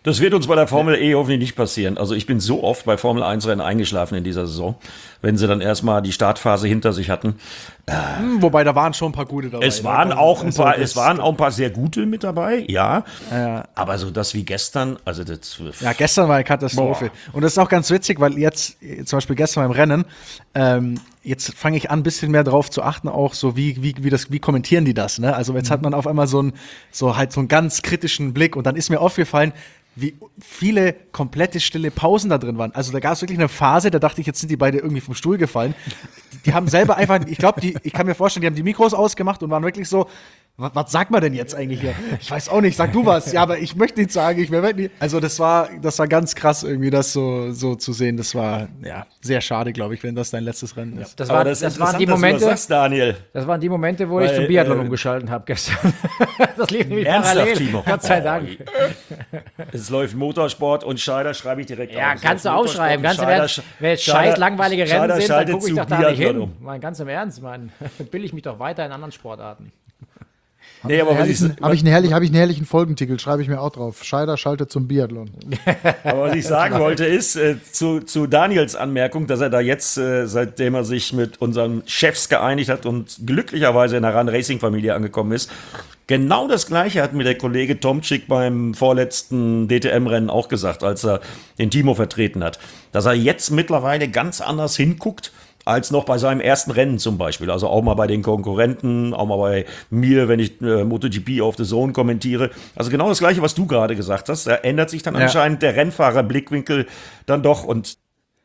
Das wird uns bei der Formel E hoffentlich nicht passieren. Also ich bin so oft bei Formel eins Rennen eingeschlafen in dieser Saison, wenn sie dann erstmal die Startphase hinter sich hatten. Hm, wobei, da waren schon ein paar gute dabei. Es waren ne? auch ein Also, paar, das- es waren auch ein paar sehr gute mit dabei, ja. Ja. Aber so das wie gestern, also das. Ja, gestern war eine Katastrophe. Und das ist auch ganz witzig, weil jetzt, äh, zum Beispiel gestern beim Rennen, ähm, jetzt fange ich an, ein bisschen mehr drauf zu achten, auch so wie, wie, wie, das, wie kommentieren die das, ne? Also jetzt hat man auf einmal so einen, so halt so einen ganz kritischen Blick und dann ist mir aufgefallen, wie viele komplette stille Pausen da drin waren. Also da gab es wirklich eine Phase, da dachte ich, jetzt sind die beide irgendwie vom Stuhl gefallen. Die, die haben selber einfach, ich glaube, ich kann mir vorstellen, die haben die Mikros ausgemacht und waren wirklich so, was, was sagt man denn jetzt eigentlich hier? Ich weiß auch nicht, sag du was. Ja, aber ich möchte nichts sagen, ich werde nicht. Also das war, das war ganz krass irgendwie, das so, so zu sehen. Das war, ja, sehr schade, glaube ich, wenn das dein letztes Rennen ist. Das, Aber war, das das, ist waren die interessant, dass du Momente, das sagst, Daniel. das waren die Momente, wo ich Weil, zum Biathlon äh, umgeschalten habe gestern. Das lief nämlich Ernsthaft, parallel. Timo? Gott sei Dank. Es läuft Motorsport und Scheider schreibe ich direkt Ja, auf. Es kannst du läuft aufschreiben. Ganz im Motorsport und Ernst, Scheider- wenn jetzt Scheider- scheiß langweilige Rennen Scheider sind, dann schaltet gucke ich zu doch da nicht Biathlon hin. um. Mal ganz im Ernst, Mann. Bill ich mich doch weiter in anderen Sportarten. Nee, aber was ich, Habe ich, einen herrlich, hab ich einen herrlichen Folgentitel, schreibe ich mir auch drauf. Scheider schaltet zum Biathlon. aber was ich sagen wollte ist, äh, zu, zu Daniels Anmerkung, dass er da jetzt, äh, seitdem er sich mit unseren Chefs geeinigt hat und glücklicherweise in der Run-Racing-Familie angekommen ist, genau das Gleiche hat mir der Kollege Tomczyk beim vorletzten D T M-Rennen auch gesagt, als er den Timo vertreten hat. Dass er jetzt mittlerweile ganz anders hinguckt, als noch bei seinem ersten Rennen zum Beispiel. Also auch mal bei den Konkurrenten, auch mal bei mir, wenn ich äh, MotoGP auf The Zone kommentiere. Also genau das Gleiche, was du gerade gesagt hast. Da ändert sich dann Ja. anscheinend der Rennfahrer-Blickwinkel dann doch. Und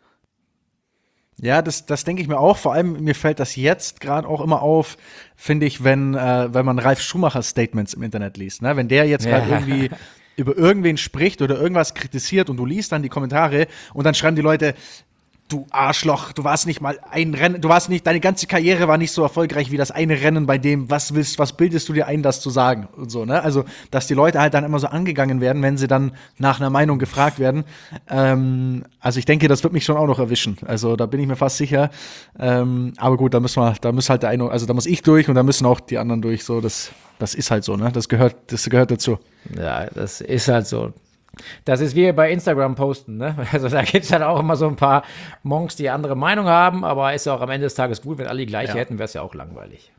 Ja, das, das denke ich mir auch. Vor allem, mir fällt das jetzt gerade auch immer auf, finde ich, wenn, äh, wenn man Ralf Schumacher Statements im Internet liest. Ne? Wenn der jetzt gerade Ja. irgendwie über irgendwen spricht oder irgendwas kritisiert und du liest dann die Kommentare und dann schreiben die Leute, du Arschloch, du warst nicht mal ein Rennen, du warst nicht, deine ganze Karriere war nicht so erfolgreich wie das eine Rennen, bei dem, was willst, was bildest du dir ein, das zu sagen und so, ne? Also, dass die Leute halt dann immer so angegangen werden, wenn sie dann nach einer Meinung gefragt werden. Ähm, also ich denke, das wird mich schon auch noch erwischen. Also da bin ich mir fast sicher. Ähm, aber gut, da müssen wir, da muss halt der eine, also da muss ich durch und da müssen auch die anderen durch. So, das, das ist halt so, ne? Das gehört, das gehört dazu. Ja, das ist halt so. Das ist wie bei Instagram posten, ne? Also da gibt es halt auch immer so ein paar Monks, die andere Meinung haben, aber ist ja auch am Ende des Tages gut, wenn alle die gleiche Ja. hätten, wäre es ja auch langweilig.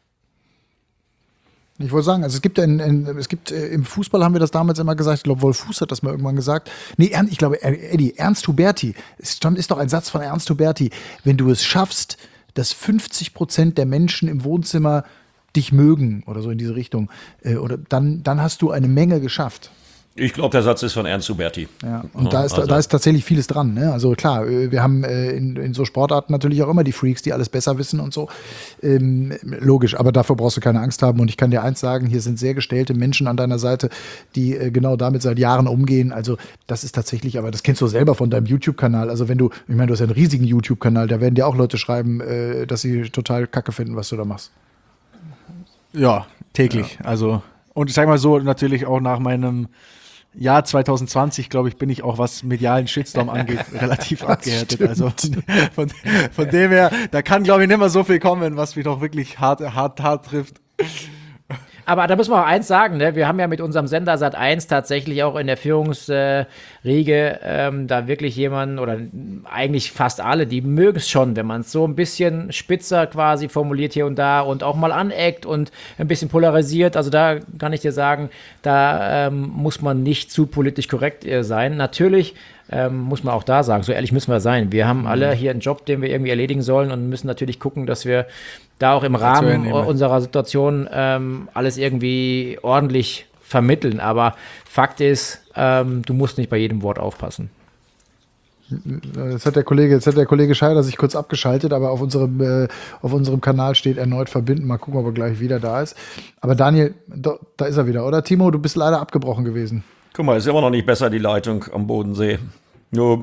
Ich wollte sagen, also es gibt, in, in, es gibt äh, im Fußball haben wir das damals immer gesagt, ich glaube, Wolf Fuß hat das mal irgendwann gesagt. Nee, Ern, ich glaube, äh, Eddie, Ernst Huberti, es stand- ist doch ein Satz von Ernst Huberti, wenn du es schaffst, dass fünfzig Prozent der Menschen im Wohnzimmer dich mögen oder so in diese Richtung, äh, oder dann, dann hast du eine Menge geschafft. ich glaube, der Satz ist von Ernst Huberti. Ja, und da, ist, also- da ist tatsächlich vieles dran. Ne? Also klar, äh, wir haben äh, in, in so Sportarten natürlich auch immer die Freaks, die alles besser wissen und so. Ähm, logisch, aber dafür brauchst du keine Angst haben. Und ich kann dir eins sagen, hier sind sehr gestellte Menschen an deiner Seite, die äh, genau damit seit Jahren umgehen. Also das ist tatsächlich, aber das kennst du selber von deinem YouTube-Kanal. Also wenn du, ich meine, du hast ja einen riesigen YouTube-Kanal, da werden dir auch Leute schreiben, äh, dass sie total kacke finden, was du da machst. Ja, täglich. Also, und ich sag mal so, natürlich auch nach meinem Jahr zwanzig zwanzig, glaube ich, bin ich auch, was medialen Shitstorm angeht, relativ abgehärtet. stimmt. Also von, von dem her, da kann, glaube ich, nicht mehr so viel kommen, was mich doch wirklich hart, hart, hart trifft. Aber da müssen wir auch eins sagen, ne? Wir haben ja mit unserem Sender Sat eins tatsächlich auch in der Führungsriege ähm, da wirklich jemanden, oder eigentlich fast alle, die mögen es schon, wenn man es so ein bisschen spitzer quasi formuliert hier und da und auch mal aneckt und ein bisschen polarisiert. Also da kann ich dir sagen, da ähm, muss man nicht zu politisch korrekt äh, sein. Natürlich ähm, muss man auch da sagen, so ehrlich müssen wir sein. Wir haben alle hier einen Job, den wir irgendwie erledigen sollen und müssen natürlich gucken, dass wir da auch im Rahmen nehme. unserer Situation ähm, alles irgendwie ordentlich vermitteln. Aber Fakt ist, ähm, du musst nicht bei jedem Wort aufpassen. Jetzt hat der Kollege, jetzt hat der Kollege Scheider sich kurz abgeschaltet, aber auf unserem, äh, auf unserem Kanal steht erneut verbinden. Mal gucken, ob er gleich wieder da ist. Aber Daniel, da, da ist er wieder, oder? Timo, du bist leider abgebrochen gewesen. Guck mal, ist immer noch nicht besser, die Leitung am Bodensee. Nur,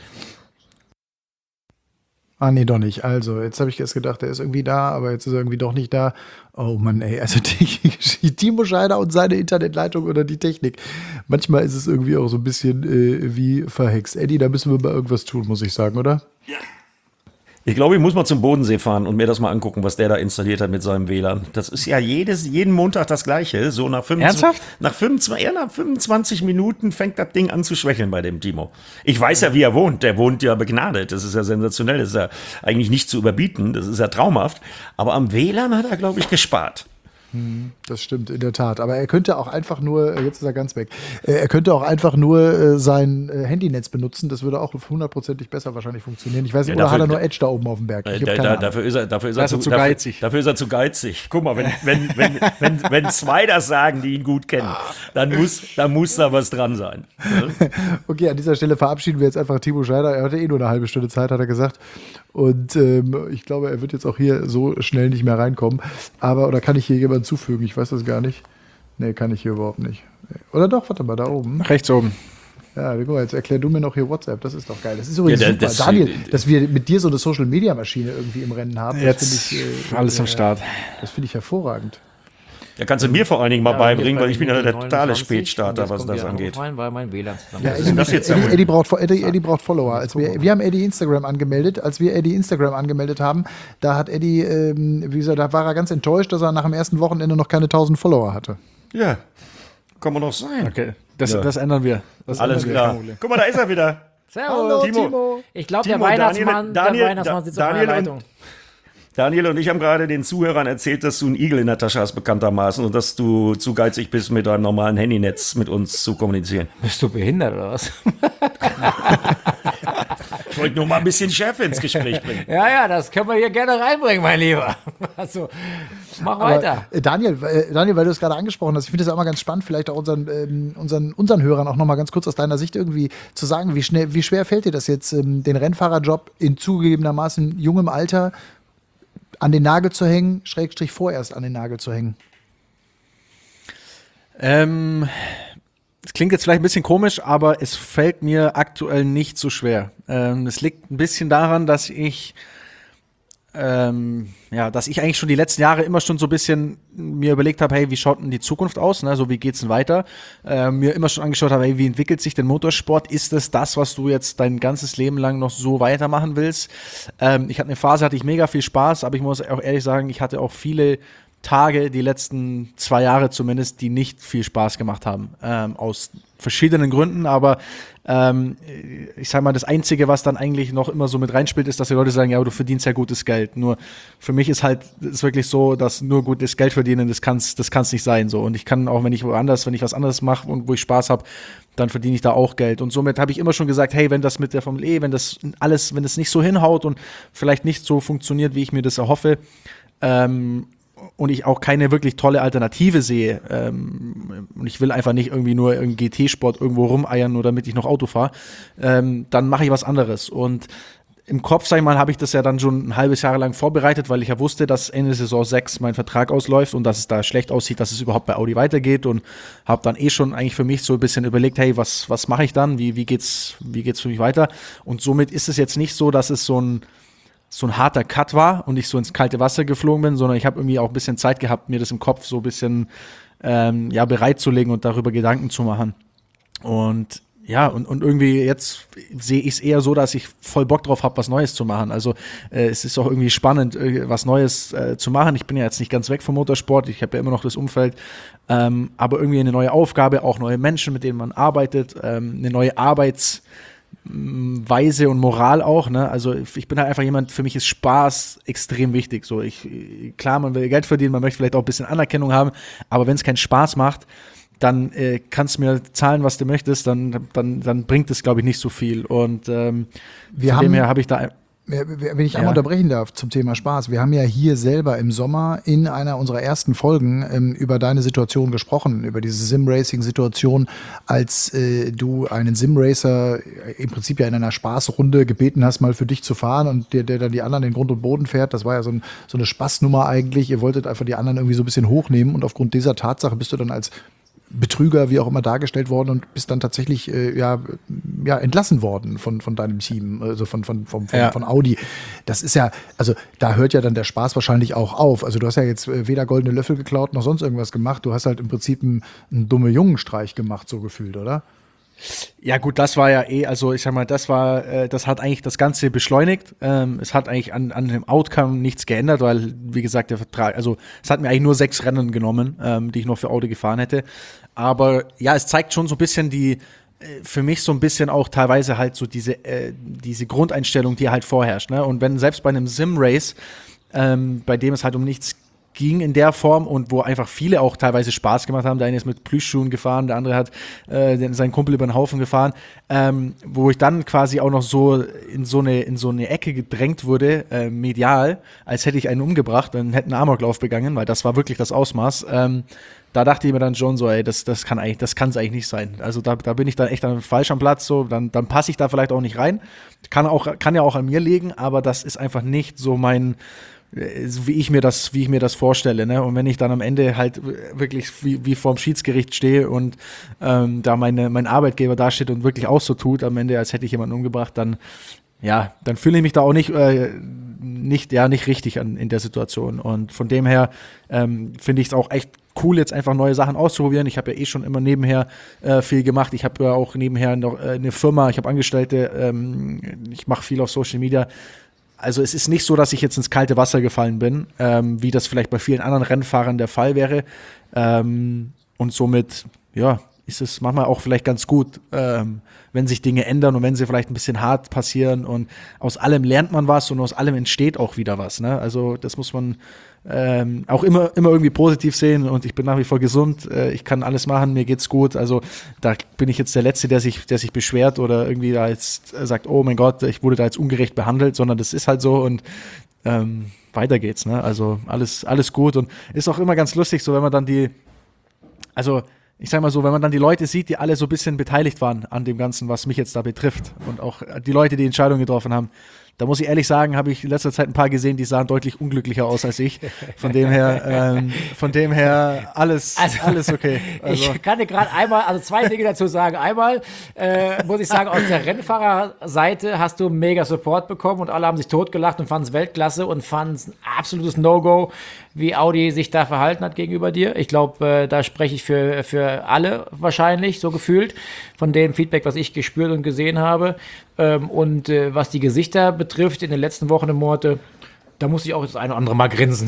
Ah, nee, doch nicht. Also, jetzt habe ich erst gedacht, er ist irgendwie da, aber jetzt ist er irgendwie doch nicht da. Oh Mann, ey, also die, Timo Scheider und seine Internetleitung oder die Technik. Manchmal ist es irgendwie auch so ein bisschen äh, wie verhext. Eddie, da müssen wir mal irgendwas tun, muss ich sagen, oder? Ich glaube, ich muss mal zum Bodensee fahren und mir das mal angucken, was der da installiert hat mit seinem W L A N. Das ist ja jedes, jeden Montag das Gleiche. So nach fünfundzwanzig, Ernsthaft? Nach fünfundzwanzig, ja, nach fünfundzwanzig Minuten fängt das Ding an zu schwächeln bei dem Timo. Ich weiß ja, wie er wohnt. Der wohnt ja begnadet. Das ist ja sensationell. Das ist ja eigentlich nicht zu überbieten. Das ist ja traumhaft. Aber am W L A N hat er, glaube ich, gespart. Das stimmt, in der Tat. Aber er könnte auch einfach nur, jetzt ist er ganz weg, er könnte auch einfach nur äh, sein äh, Handynetz benutzen. Das würde auch hundertprozentig besser wahrscheinlich funktionieren. Ich weiß nicht, Ja, oder dafür- hat er nur Edge da oben auf dem Berg? Ich hab Da, keine da, Ahnung. dafür ist er, dafür ist er, Dafür zu, zu dafür, geizig. Dafür ist er zu geizig. Guck mal, wenn, wenn, wenn, wenn, wenn zwei das sagen, die ihn gut kennen, dann muss, dann muss da was dran sein. Okay, an dieser Stelle verabschieden wir jetzt einfach Timo Scheider. Er hatte eh nur eine halbe Stunde Zeit, hat er gesagt. Und ähm, ich glaube, er wird jetzt auch hier so schnell nicht mehr reinkommen. Aber, oder kann ich hier jemanden zufügen? Ich weiß das gar nicht. Nee, kann ich hier überhaupt nicht. Oder doch, warte mal, da oben. Rechts oben. Ja, guck mal, jetzt erklär du mir noch hier WhatsApp. Das ist doch geil. Das ist übrigens Ja, da- super. das- Daniel, dass wir mit dir so eine Social-Media-Maschine irgendwie im Rennen haben. Das Jetzt finde ich, äh, alles am Start. Das finde ich hervorragend. Da kannst du mir vor allen Dingen mal Ja, beibringen, jetzt weil ich bin ja der Minute totale neunundzwanzig Spätstarter, und jetzt was kommt das wieder ein angeht. Anruf rein, weil mein W L A N zusammen Ja, ist Eddie, denn das jetzt Eddie, denn? Eddie, braucht, Eddie, Eddie braucht Follower. Als wir, wir haben Eddie Instagram angemeldet. Als wir Eddie Instagram angemeldet haben, da hat Eddie, ähm, wie gesagt, da war er ganz enttäuscht, dass er nach dem ersten Wochenende noch keine tausend Follower hatte. Ja, kann man doch sein. Okay, das, Ja. das ändern wir. Das Alles ändern wir, klar. kein Problem. Guck mal, da ist er wieder. Servus. Timo. Ich glaube, der Timo, Weihnachtsmann, Daniel- der Weihnachtsmann Da- sitzt auf Daniel meiner und- Leitung. Daniel und ich haben gerade den Zuhörern erzählt, dass du einen Igel in der Tasche hast, bekanntermaßen, und dass du zu geizig bist, mit deinem normalen Handynetz mit uns zu kommunizieren. Bist du behindert oder was? Ich wollte nur mal ein bisschen Schärfe ins Gespräch bringen. Ja, ja, das können wir hier gerne reinbringen, mein Lieber. Also, mach weiter. Aber, äh, Daniel, äh, Daniel, weil du es gerade angesprochen hast, ich finde es auch mal ganz spannend, vielleicht auch unseren, ähm, unseren, unseren Hörern auch noch mal ganz kurz aus deiner Sicht irgendwie zu sagen, wie schnell, wie schwer fällt dir das jetzt, ähm, den Rennfahrerjob in zugegebenermaßen jungem Alter an den Nagel zu hängen, Schrägstrich vorerst an den Nagel zu hängen? Ähm, es klingt jetzt vielleicht ein bisschen komisch, aber es fällt mir aktuell nicht so schwer. Ähm, es liegt ein bisschen daran, dass ich ähm, ja, dass ich eigentlich schon die letzten Jahre immer schon so ein bisschen mir überlegt habe, hey, wie schaut denn die Zukunft aus, ne? So wie geht's denn weiter? Ähm, mir immer schon angeschaut habe, hey, wie entwickelt sich denn Motorsport? Ist das das, was du jetzt dein ganzes Leben lang noch so weitermachen willst? Ähm, ich hatte eine Phase, hatte ich mega viel Spaß, aber ich muss auch ehrlich sagen, ich hatte auch viele Tage, die letzten zwei Jahre zumindest, die nicht viel Spaß gemacht haben, ähm, aus verschiedenen Gründen, aber ähm, ich sag mal, das Einzige, was dann eigentlich noch immer so mit reinspielt, ist, dass die Leute sagen, ja, du verdienst ja gutes Geld, nur für mich ist halt, ist wirklich so, dass nur gutes Geld verdienen, das kann's, das kann's nicht sein, so, und ich kann auch, wenn ich woanders, wenn ich was anderes mache und wo ich Spaß habe, dann verdiene ich da auch Geld, und somit habe ich immer schon gesagt, hey, wenn das mit der Formel E, wenn das alles, wenn das nicht so hinhaut und vielleicht nicht so funktioniert, wie ich mir das erhoffe, ähm, und ich auch keine wirklich tolle Alternative sehe, ähm, und ich will einfach nicht irgendwie nur im G T-Sport irgendwo rumeiern, nur damit ich noch Auto fahre, ähm, dann mache ich was anderes. Und im Kopf, sag ich mal, habe ich das ja dann schon ein halbes Jahr lang vorbereitet, weil ich ja wusste, dass Ende Saison sechs mein Vertrag ausläuft und dass es da schlecht aussieht, dass es überhaupt bei Audi weitergeht, und habe dann eh schon eigentlich für mich so ein bisschen überlegt, hey, was, was mache ich dann, wie, wie geht's, wie geht's für mich weiter? Und somit ist es jetzt nicht so, dass es so ein so ein harter Cut war und ich so ins kalte Wasser geflogen bin, sondern ich habe irgendwie auch ein bisschen Zeit gehabt, mir das im Kopf so ein bisschen ähm, ja, bereitzulegen und darüber Gedanken zu machen. Und ja, und, und irgendwie jetzt sehe ich es eher so, dass ich voll Bock drauf habe, was Neues zu machen. Also äh, es ist auch irgendwie spannend, äh, was Neues äh, zu machen. Ich bin ja jetzt nicht ganz weg vom Motorsport, ich habe ja immer noch das Umfeld, ähm, aber irgendwie eine neue Aufgabe, auch neue Menschen, mit denen man arbeitet, ähm, eine neue Arbeits- Weise und Moral auch, ne? Also ich bin halt einfach jemand, für mich ist Spaß extrem wichtig. So, ich, klar, man will Geld verdienen, man möchte vielleicht auch ein bisschen Anerkennung haben, aber wenn es keinen Spaß macht, dann äh, kannst du mir zahlen, was du möchtest, dann, dann, dann bringt es, glaube ich, nicht so viel. Und ähm, Wir von dem haben- her habe ich da. Wenn ich einmal Ja. unterbrechen darf zum Thema Spaß. Wir haben ja hier selber im Sommer in einer unserer ersten Folgen ähm, über deine Situation gesprochen, über diese Sim-Racing-Situation, als äh, du einen Sim-Racer im Prinzip ja in einer Spaßrunde gebeten hast, mal für dich zu fahren, und der, der dann die anderen in Grund und Boden fährt. Das war ja so, ein, so eine Spaßnummer eigentlich. Ihr wolltet einfach die anderen irgendwie so ein bisschen hochnehmen, und aufgrund dieser Tatsache bist du dann als Betrüger, wie auch immer, dargestellt worden und bist dann tatsächlich äh, ja, ja, entlassen worden von, von deinem Team, also von, von, von, von, Ja. von Audi. Das ist ja, also da hört ja dann der Spaß wahrscheinlich auch auf. Also du hast ja jetzt äh, weder goldene Löffel geklaut noch sonst irgendwas gemacht. Du hast halt im Prinzip einen, einen dumme Jungenstreich gemacht, so gefühlt, oder? Ja gut, das war ja eh, also ich sag mal, das war, äh, das hat eigentlich das Ganze beschleunigt. Ähm, es hat eigentlich an, an dem Outcome nichts geändert, weil, wie gesagt, der Vertrag, also es hat mir eigentlich nur sechs Rennen genommen, ähm, die ich noch für Audi gefahren hätte. Aber ja, es zeigt schon so ein bisschen die, für mich so ein bisschen auch teilweise halt so diese, äh, diese Grundeinstellung, die halt vorherrscht. Ne? Und wenn selbst bei einem Sim-Race, ähm, bei dem es halt um nichts ging in der Form und wo einfach viele auch teilweise Spaß gemacht haben. Der eine ist mit Plüschschuhen gefahren, der andere hat äh, seinen Kumpel über den Haufen gefahren, ähm, wo ich dann quasi auch noch so in so eine, in so eine Ecke gedrängt wurde, äh, medial, als hätte ich einen umgebracht und hätte einen Amoklauf begangen, weil das war wirklich das Ausmaß. Ähm, da dachte ich mir dann schon so, ey, das, das kann eigentlich, das kann es eigentlich nicht sein. Also da, da bin ich dann echt dann falsch am Platz, so, dann, dann passe ich da vielleicht auch nicht rein. Kann auch, kann ja auch an mir liegen, aber das ist einfach nicht so mein, wie ich mir das, wie ich mir das vorstelle, ne? Und wenn ich dann am Ende halt wirklich wie, wie vorm Schiedsgericht stehe und ähm, da meine, mein Arbeitgeber da steht und wirklich auch so tut, am Ende, als hätte ich jemanden umgebracht, dann, ja, dann fühle ich mich da auch nicht, äh, nicht, ja, nicht richtig an, in der Situation. Und von dem her ähm, finde ich es auch echt cool, jetzt einfach neue Sachen auszuprobieren. Ich habe ja eh schon immer nebenher äh, viel gemacht. Ich habe ja auch nebenher noch äh, eine Firma, ich habe Angestellte, ähm, ich mache viel auf Social Media. Also es ist nicht so, dass ich jetzt ins kalte Wasser gefallen bin, ähm, wie das vielleicht bei vielen anderen Rennfahrern der Fall wäre. Ähm, und somit, ja, ist es manchmal auch vielleicht ganz gut, ähm, wenn sich Dinge ändern und wenn sie vielleicht ein bisschen hart passieren. Und aus allem lernt man was und aus allem entsteht auch wieder was. Ne? Also das muss man ähm, auch immer, immer irgendwie positiv sehen. Und ich bin nach wie vor gesund. Äh, ich kann alles machen, mir geht's gut. Also da bin ich jetzt der Letzte, der sich, der sich beschwert oder irgendwie da jetzt sagt, oh mein Gott, ich wurde da jetzt ungerecht behandelt, sondern das ist halt so und ähm, weiter geht's. Ne? Also alles, alles gut und ist auch immer ganz lustig, so wenn man dann die, also ich sag mal so, wenn man dann die Leute sieht, die alle so ein bisschen beteiligt waren an dem Ganzen, was mich jetzt da betrifft und auch die Leute, die Entscheidungen getroffen haben, da muss ich ehrlich sagen, habe ich in letzter Zeit ein paar gesehen, die sahen deutlich unglücklicher aus als ich. Von dem her, ähm, von dem her alles, Also, alles okay. Also, ich kann dir gerade einmal, also zwei Dinge dazu sagen. Einmal äh, muss ich sagen, aus der Rennfahrerseite hast du mega Support bekommen und alle haben sich totgelacht und fanden es Weltklasse und fanden es ein absolutes No-Go, wie Audi sich da verhalten hat gegenüber dir. Ich glaube, äh, da spreche ich für, für alle wahrscheinlich, so gefühlt, von dem Feedback, was ich gespürt und gesehen habe. Ähm, und äh, was die Gesichter betrifft in den letzten Wochen und Monaten, da muss ich auch das eine oder andere Mal grinsen.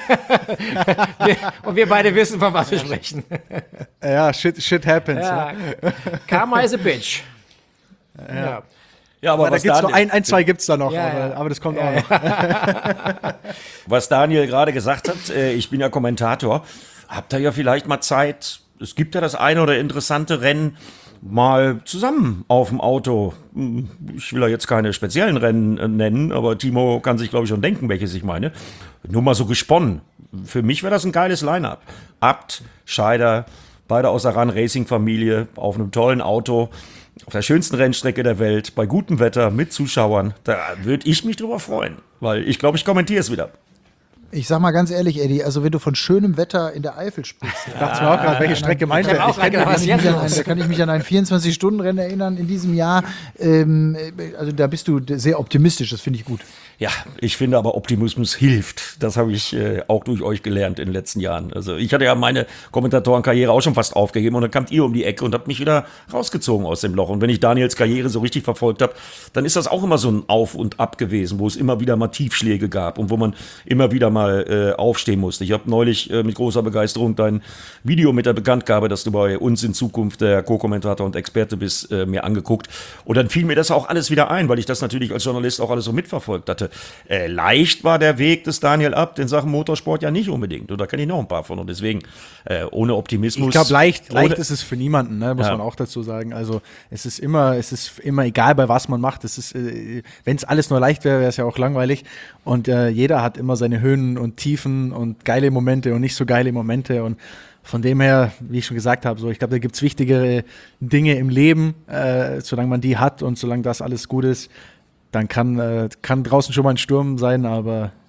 wir, und wir beide wissen, von was wir sprechen. ja, shit, shit happens. Ja. Ne? Karma is a bitch. Ja. ja. Ja, aber Aber da was gibt's noch Daniel, ein, ein, zwei gibt's da noch, Ja, aber, ja. aber das kommt Ja, auch noch. was Daniel gerade gesagt hat, äh, ich bin ja Kommentator, habt ihr ja vielleicht mal Zeit, es gibt ja das eine oder interessante Rennen, mal zusammen auf dem Auto. Ich will ja jetzt keine speziellen Rennen äh, nennen, aber Timo kann sich, glaube ich, schon denken, welches ich meine. Nur mal so gesponnen. Für mich wäre das ein geiles Line-Up. Abt, Scheider, beide aus der Run-Racing-Familie, auf einem tollen Auto, auf der schönsten Rennstrecke der Welt, bei gutem Wetter, mit Zuschauern. Da würde ich mich drüber freuen, weil ich glaube, ich kommentiere es wieder. Ich sag mal ganz ehrlich, Eddie, also wenn du von schönem Wetter in der Eifel sprichst, Ich dachte mir auch gerade, welche Strecke meint Ich er? hab auch gerade gedacht, da was kann, ich jetzt mich an ein, los? da kann ich mich an ein vierundzwanzig-Stunden-Rennen erinnern in diesem Jahr. Ähm, also da bist du sehr optimistisch, das finde ich gut. Ja, ich finde aber, Optimismus hilft. Das habe ich äh, auch durch euch gelernt in den letzten Jahren. Also ich hatte ja meine Kommentatorenkarriere auch schon fast aufgegeben und dann kamt ihr um die Ecke und habt mich wieder rausgezogen aus dem Loch. Und wenn ich Daniels Karriere so richtig verfolgt habe, dann ist das auch immer so ein Auf und Ab gewesen, wo es immer wieder mal Tiefschläge gab und wo man immer wieder mal äh, aufstehen musste. Ich habe neulich äh, mit großer Begeisterung dein Video mit der Bekanntgabe, dass du bei uns in Zukunft der Co-Kommentator und Experte bist, äh, mir angeguckt. Und dann fiel mir das auch alles wieder ein, weil ich das natürlich als Journalist auch alles so mitverfolgt hatte. Äh, leicht war der Weg des Daniel Abt in Sachen Motorsport ja nicht unbedingt. Und da kenne ich noch ein paar von. Und deswegen, äh, ohne Optimismus. Ich glaube, leicht, leicht ohne, ist es für niemanden, ne, muss Ja. man auch dazu sagen. Also es ist immer, es ist immer egal, bei was man macht. Es ist, äh, wenn es alles nur leicht wäre, wäre es ja auch langweilig. Und äh, jeder hat immer seine Höhen und Tiefen und geile Momente und nicht so geile Momente. Und von dem her, wie ich schon gesagt habe, so ich glaube, da gibt es wichtigere Dinge im Leben, äh, solange man die hat und solange das alles gut ist. Dann kann, äh, kann draußen schon mal ein Sturm sein, aber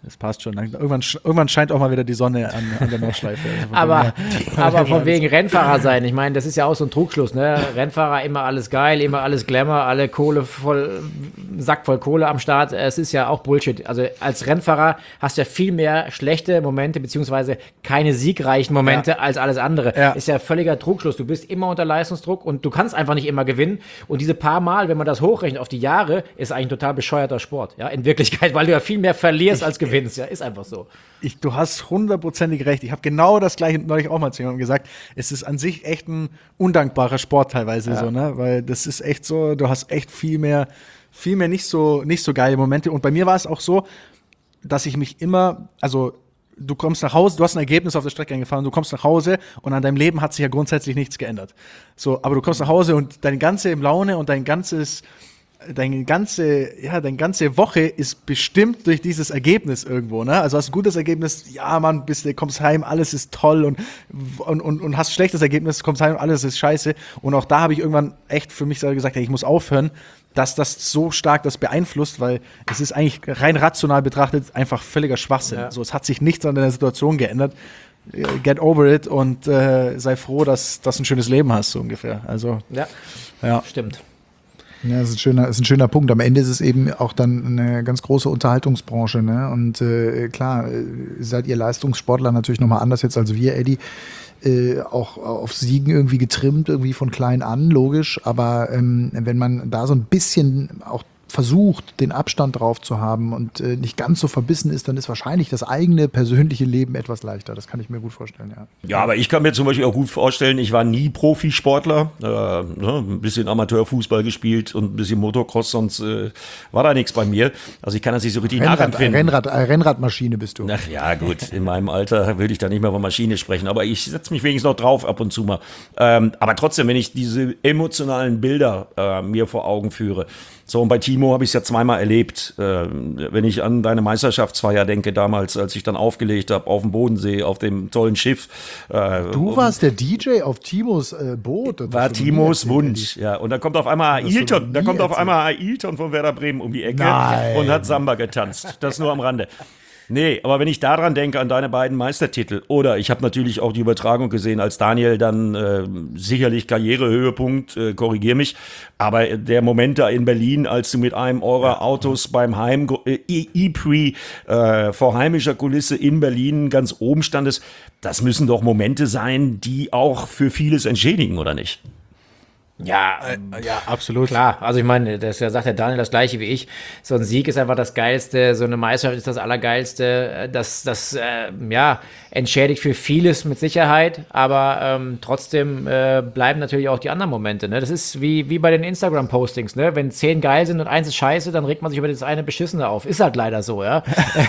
Das passt schon. Irgendwann, irgendwann scheint auch mal wieder die Sonne an, an der Nordschleife. Also von Aber, dem her- aber von wegen Rennfahrer sein, ich meine, das ist ja auch so ein Trugschluss, ne? Rennfahrer immer alles geil, immer alles Glamour, alle Kohle voll, Sack voll Kohle am Start. Es ist ja auch Bullshit. Also als Rennfahrer hast du ja viel mehr schlechte Momente, beziehungsweise keine siegreichen Momente Ja. als alles andere. Ja. Ist ja völliger Trugschluss. Du bist immer unter Leistungsdruck und du kannst einfach nicht immer gewinnen. Und diese paar Mal, wenn man das hochrechnet auf die Jahre, ist eigentlich ein total bescheuerter Sport, ja, in Wirklichkeit, weil du ja viel mehr verlierst als gewinnst. Ja, ist einfach so. Ich, du hast hundertprozentig recht. Ich habe genau das gleiche neulich auch mal zu jemandem gesagt. Es ist an sich echt ein undankbarer Sport teilweise so, ne? Weil das ist echt so, du hast echt viel mehr, viel mehr nicht so, nicht so geile Momente. Und bei mir war es auch so, dass ich mich immer, also du kommst nach Hause, du hast ein Ergebnis auf der Strecke eingefahren, du kommst nach Hause und an deinem Leben hat sich ja grundsätzlich nichts geändert. So, aber du kommst nach Hause und deine ganze Laune und dein ganzes Deine ganze, ja, deine ganze Woche ist bestimmt durch dieses Ergebnis irgendwo, ne? Also hast ein gutes Ergebnis, ja, Mann, bist du, kommst heim, alles ist toll und, und, und, und hast ein schlechtes Ergebnis, kommst heim, alles ist scheiße. Und auch da habe ich irgendwann echt für mich selber gesagt, hey, ich muss aufhören, dass das so stark das beeinflusst, weil es ist eigentlich rein rational betrachtet einfach völliger Schwachsinn. Ja. So, es hat sich nichts an der Situation geändert. Get over it und äh, sei froh, dass, dass du ein schönes Leben hast, so ungefähr. Also, Ja, ja. stimmt. Ja, das ist ein schöner, ist ein schöner Punkt. Am Ende ist es eben auch dann eine ganz große Unterhaltungsbranche, ne? Und äh, klar, äh, seid ihr Leistungssportler natürlich nochmal anders jetzt als wir, Eddie. Äh, auch auf Siegen irgendwie getrimmt, irgendwie von klein an, logisch. Aber ähm, wenn man da so ein bisschen auch versucht, den Abstand drauf zu haben und äh, nicht ganz so verbissen ist, dann ist wahrscheinlich das eigene persönliche Leben etwas leichter. Das kann ich mir gut vorstellen, ja. Ja, aber ich kann mir zum Beispiel auch gut vorstellen, ich war nie Profisportler, äh, ne, ein bisschen Amateurfußball gespielt und ein bisschen Motocross, sonst äh, war da nichts bei mir. Also ich kann das nicht so richtig Rennrad, nachempfinden. Rennrad, äh, Rennradmaschine bist du. Ach ja, gut, in meinem Alter würde ich da nicht mehr von Maschine sprechen, aber ich setze mich wenigstens noch drauf ab und zu mal. Ähm, aber trotzdem, wenn ich diese emotionalen Bilder äh, mir vor Augen führe, so, und bei Timo habe ich es ja zweimal erlebt. Äh, wenn ich an deine Meisterschaftsfeier denke, damals, als ich dann aufgelegt habe auf dem Bodensee, auf dem tollen Schiff. Äh, Du warst der D J auf Timos äh, Boot. Das war hast du noch nie Timos erzählt, Wunsch, ja. Und dann kommt auf einmal hast du noch Ailton, da nie kommt auf erzählt. einmal Ailton von Werder Bremen um die Ecke Nein. und hat Samba getanzt. Das nur am Rande. Nee, aber wenn ich daran denke, an deine beiden Meistertitel, oder ich habe natürlich auch die Übertragung gesehen, als Daniel dann äh, sicherlich Karrierehöhepunkt, äh, korrigier mich, aber der Moment da in Berlin, als du mit einem eurer Autos beim Heim äh, E-Prix äh, vor heimischer Kulisse in Berlin ganz oben standest, das müssen doch Momente sein, die auch für vieles entschädigen, oder nicht? Ja, Ja, absolut. klar. Also ich meine, das ja, sagt der Daniel das Gleiche wie ich. So ein Sieg ist einfach das Geilste, so eine Meisterschaft ist das Allergeilste. Das, das äh, ja, entschädigt für vieles mit Sicherheit, aber ähm, trotzdem äh, bleiben natürlich auch die anderen Momente. Ne? Das ist wie, wie bei den Instagram-Postings. Ne? Wenn zehn geil sind und eins ist scheiße, dann regt man sich über das eine Beschissene auf. Ist halt leider so, ja.